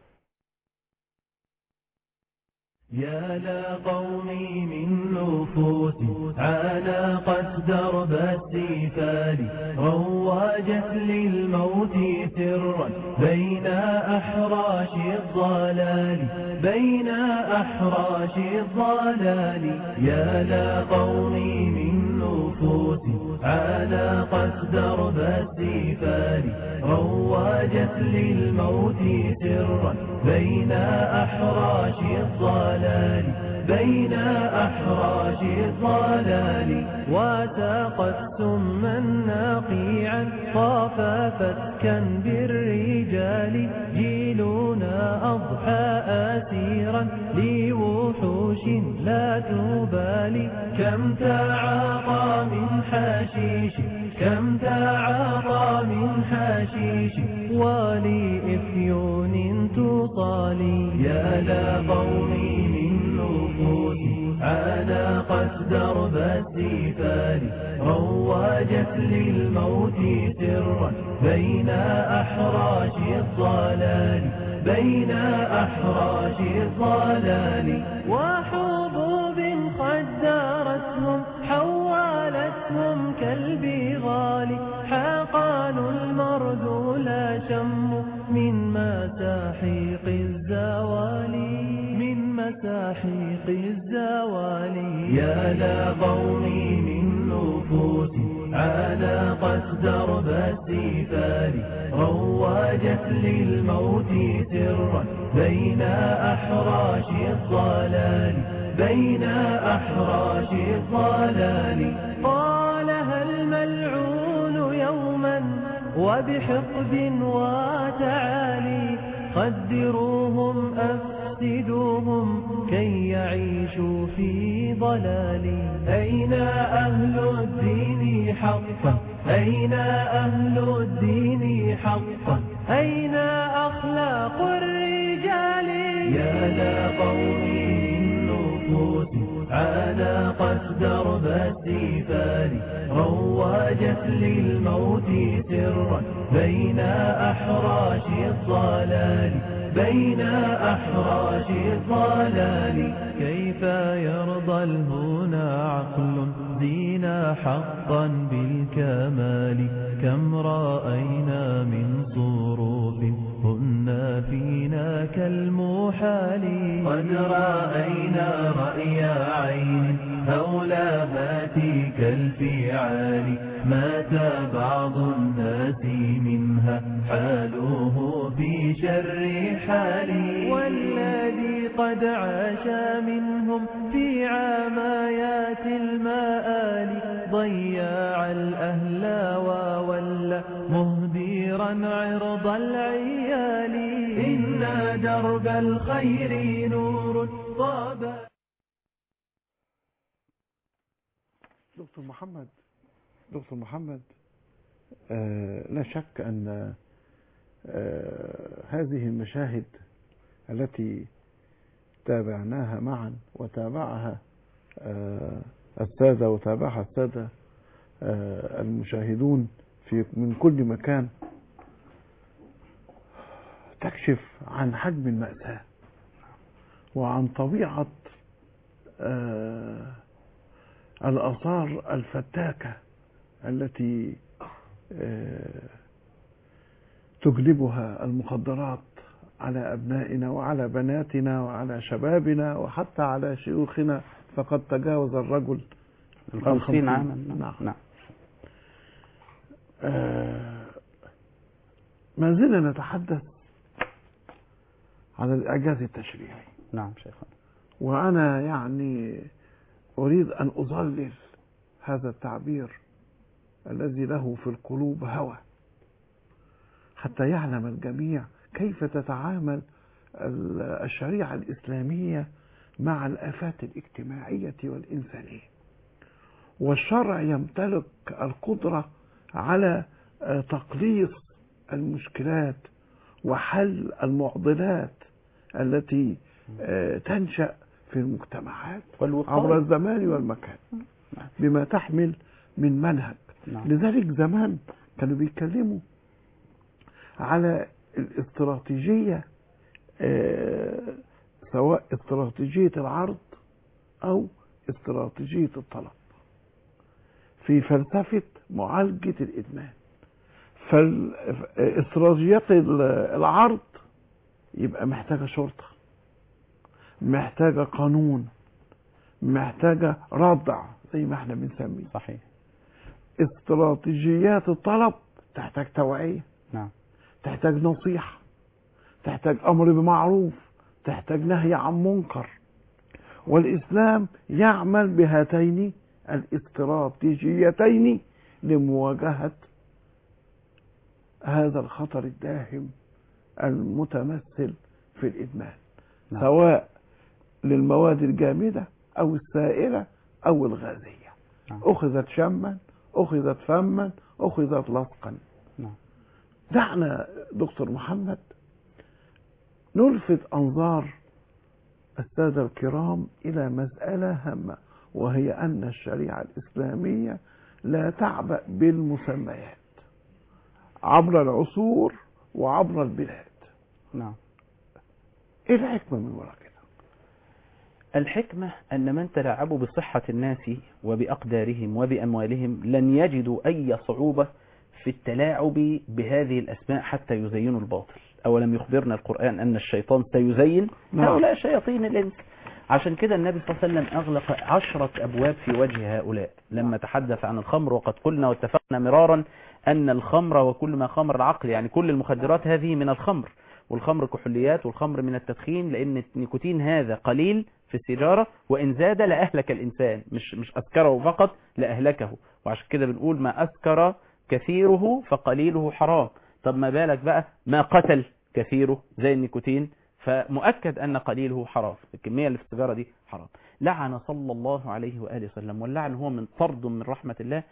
يا لا قومي من نفوس عانقت درب السفال، رواجت للموت سرا بين أحراش الضلال، بين أحراش الضلال. يا لا قومي من نفوس عانقت درب السفال، رواجت للموت سرا بين أحراش الضلال، بين أحراش الضلال. وساقت سما نقيعا طاف فتكا بالرجال، جيلنا أضحى أسيرا لوحوش لا تبالي. كم تعاطى من حشيش، كم تعاطى من حشيش، ولإفيون تطالي. يا لا قومي من نفوس عانقت درب السفال، رواجت للموت سرا بين أحراش الضلال، بين أحراش الضلال. وحبوب خدرتهم حولتهم كالبغال، حقنوا المرذول شموا من مساحيق الزوال، من مساحيق الزوال. يا لا قومي من نفوس عانقت درب السفال، رواجت للموت سرا بين أحراش الضلال، بين أحراش الضلال. قالها الملعون يوما وبحقد وتعالي، قدروهم أفسدوهم كي يعيشوا في ضلال. أين أهل الدين حقا، أين أهل الدين حقا، أين أخلاق الرجال. يا لا قومي من نفوس عانقت درب السفال، رواجت للموت سرا بين أحراش الضلال، بين أحراش الضلال. كيف يرضى الهنا عقل زينا حقا بالكمال، كم رأينا من صروف هن فينا كالمحال. قد رأينا رأي عين هولابات كالفعال، مات بعض الناس منها حالوه في شر حالي. والذي قد عاش منهم في عمايات المآل، ضيع الأهل وولى مهديرا عرض العيال. إن درب الخير نور طاب. دكتور محمد دكتور محمد آه لا شك أن آه هذه المشاهد التي تابعناها معا وتابعها آه السادة وتابعها السادة آه المشاهدون في من كل مكان تكشف عن حجم المأساة وعن طبيعة آه الآثار الفتاكة التي آه تجلبها المخدرات على أبنائنا وعلى بناتنا وعلى شبابنا وحتى على شيوخنا، فقد تجاوز الرجل الخمسين عاما. نعم. نعم. آه ما زلنا نتحدث عن الإعجاز التشريعي. نعم شيخنا. وأنا يعني أريد أن أظلل هذا التعبير الذي له في القلوب هوى حتى يعلم الجميع كيف تتعامل الشريعة الإسلامية مع الآفات الاجتماعية والإنسانية. والشرع يمتلك القدرة على تقليص المشكلات وحل المعضلات التي تنشأ في المجتمعات عبر الزمان والمكان بما تحمل من منهج. لذلك زمان كانوا بيتكلموا على الاستراتيجية، سواء استراتيجية العرض أو استراتيجية الطلب في فلسفة معالجة الإدمان. فاستراتيجية العرض يبقى محتاجة شرطة، محتاجة قانون، محتاجة ردع زي ما احنا بنسميه. صحيح. استراتيجيات الطلب تحتاج توعية، نعم، تحتاج نصيحة، تحتاج أمر بمعروف، تحتاج نهي عن منكر. والإسلام يعمل بهاتين الاستراتيجيتين لمواجهة هذا الخطر الداهم المتمثل في الإدمان. نعم. سواء للمواد الجامدة أو السائلة أو الغازية. نعم. أخذت شما، أخذت فما، أخذت لصقا. نعم. دعنا دكتور محمد نلفت أنظار السادة الكرام إلى مسألة هامة، وهي أن الشريعة الإسلامية لا تعبأ بالمسميات عبر العصور وعبر البلاد. نعم. إيه الحكمة من وراء كده؟ الحكمة أن من تلاعبوا بصحة الناس وبأقدارهم وبأموالهم لن يجدوا أي صعوبة في التلاعب بهذه الأسماء حتى يزينوا الباطل. أولم يخبرنا القرآن أن الشيطان سيزين هؤلاء شياطين الإنس. عشان كده النبي صلى الله عليه وسلم أغلق عشرة أبواب في وجه هؤلاء لما تحدث عن الخمر، وقد قلنا واتفقنا مرارا أن الخمر وكل ما خمر العقل، يعني كل المخدرات هذه من الخمر، والخمر كحوليات، والخمر من التدخين، لأن النيكوتين هذا قليل في السيجارة وإن زاد لأهلك الإنسان، مش مش أسكره فقط لأهلكه. وعشان كده بنقول ما أسكر كثيره فقليله حرام. طب ما بالك بقى ما قتل كثيره زي النيكوتين، فمؤكد أن قليله حرام. الكمية اللي في السيجارة دي حرام. لعن صلى الله عليه وآله وسلم، واللعن هو من طرد من رحمة الله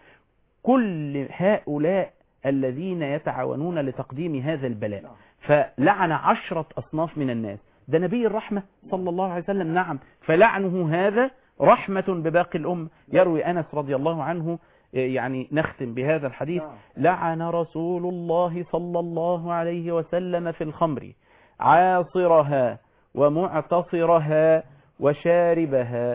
كل هؤلاء الذين يتعاونون لتقديم هذا البلاء. فلعن عشرة أصناف من الناس. ده نبي الرحمة صلى الله عليه وسلم. نعم. فلعنه هذا رحمة بباقي الأمة. يروي أنس رضي الله عنه، يعني نختم بهذا الحديث: لعن رسول الله صلى الله عليه وسلم في الخمر عاصرها ومعتصرها وشاربها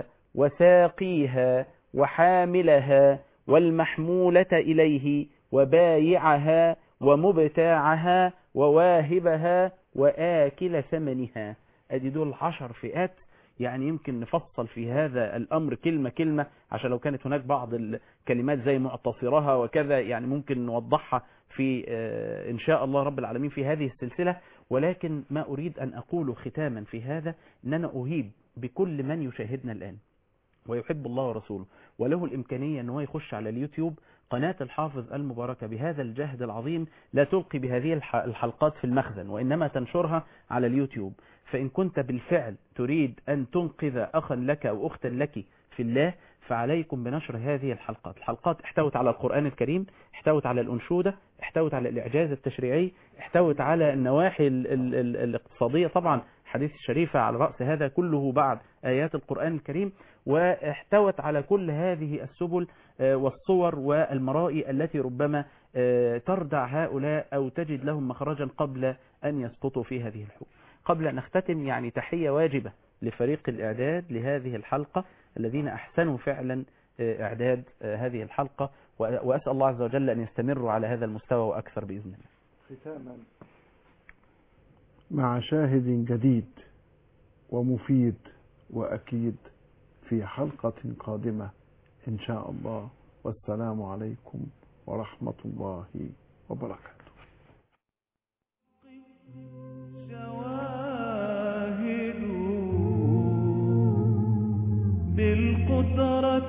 وساقيها وحاملها والمحمولة إليه وبايعها ومبتاعها وواهبها وآكل ثمنها. أدي دول عشر فئات. يعني يمكن نفصل في هذا الأمر كلمة كلمة، عشان لو كانت هناك بعض الكلمات زي معتصرها وكذا يعني ممكن نوضحها في إن شاء الله رب العالمين في هذه السلسلة. ولكن ما أريد أن أقول ختاما في هذا أن أنا أهيب بكل من يشاهدنا الآن ويحب الله ورسوله وله الإمكانية أنه يخش على اليوتيوب قناة الحافظ المباركة بهذا الجهد العظيم، لا تلقي بهذه الحلقات في المخزن وإنما تنشرها على اليوتيوب. فإن كنت بالفعل تريد أن تنقذ أخا لك أو أختا لك في الله فعليكم بنشر هذه الحلقات. الحلقات احتوت على القرآن الكريم، احتوت على الأنشودة، احتوت على الإعجاز التشريعي، احتوت على النواحي ال ال ال الاقتصادية، طبعا حديث الشريفة على رأس هذا كله بعد آيات القرآن الكريم. واحتوت على كل هذه السبل والصور والمرائي التي ربما تردع هؤلاء أو تجد لهم مخرجا قبل أن يسقطوا في هذه الحوم. قبل أن نختتم يعني تحية واجبة لفريق الإعداد لهذه الحلقة الذين أحسنوا فعلا إعداد هذه الحلقة، وأسأل الله عز وجل أن يستمروا على هذا المستوى وأكثر بإذن الله. ختاما مع شاهد جديد ومفيد وأكيد في حلقة قادمة إن شاء الله، والسلام عليكم ورحمة الله وبركاته. شواهد بالقدرة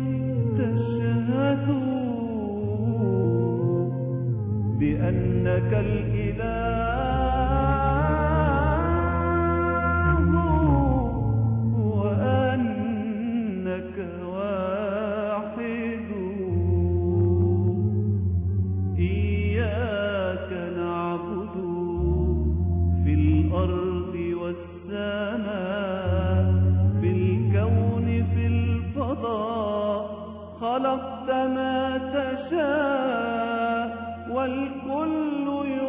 تشهد بأنك الإله وأنك واحد. إياك نعبد في الأرض والسماء، في الكون في الفضاء، خلقت ما تشاء والكل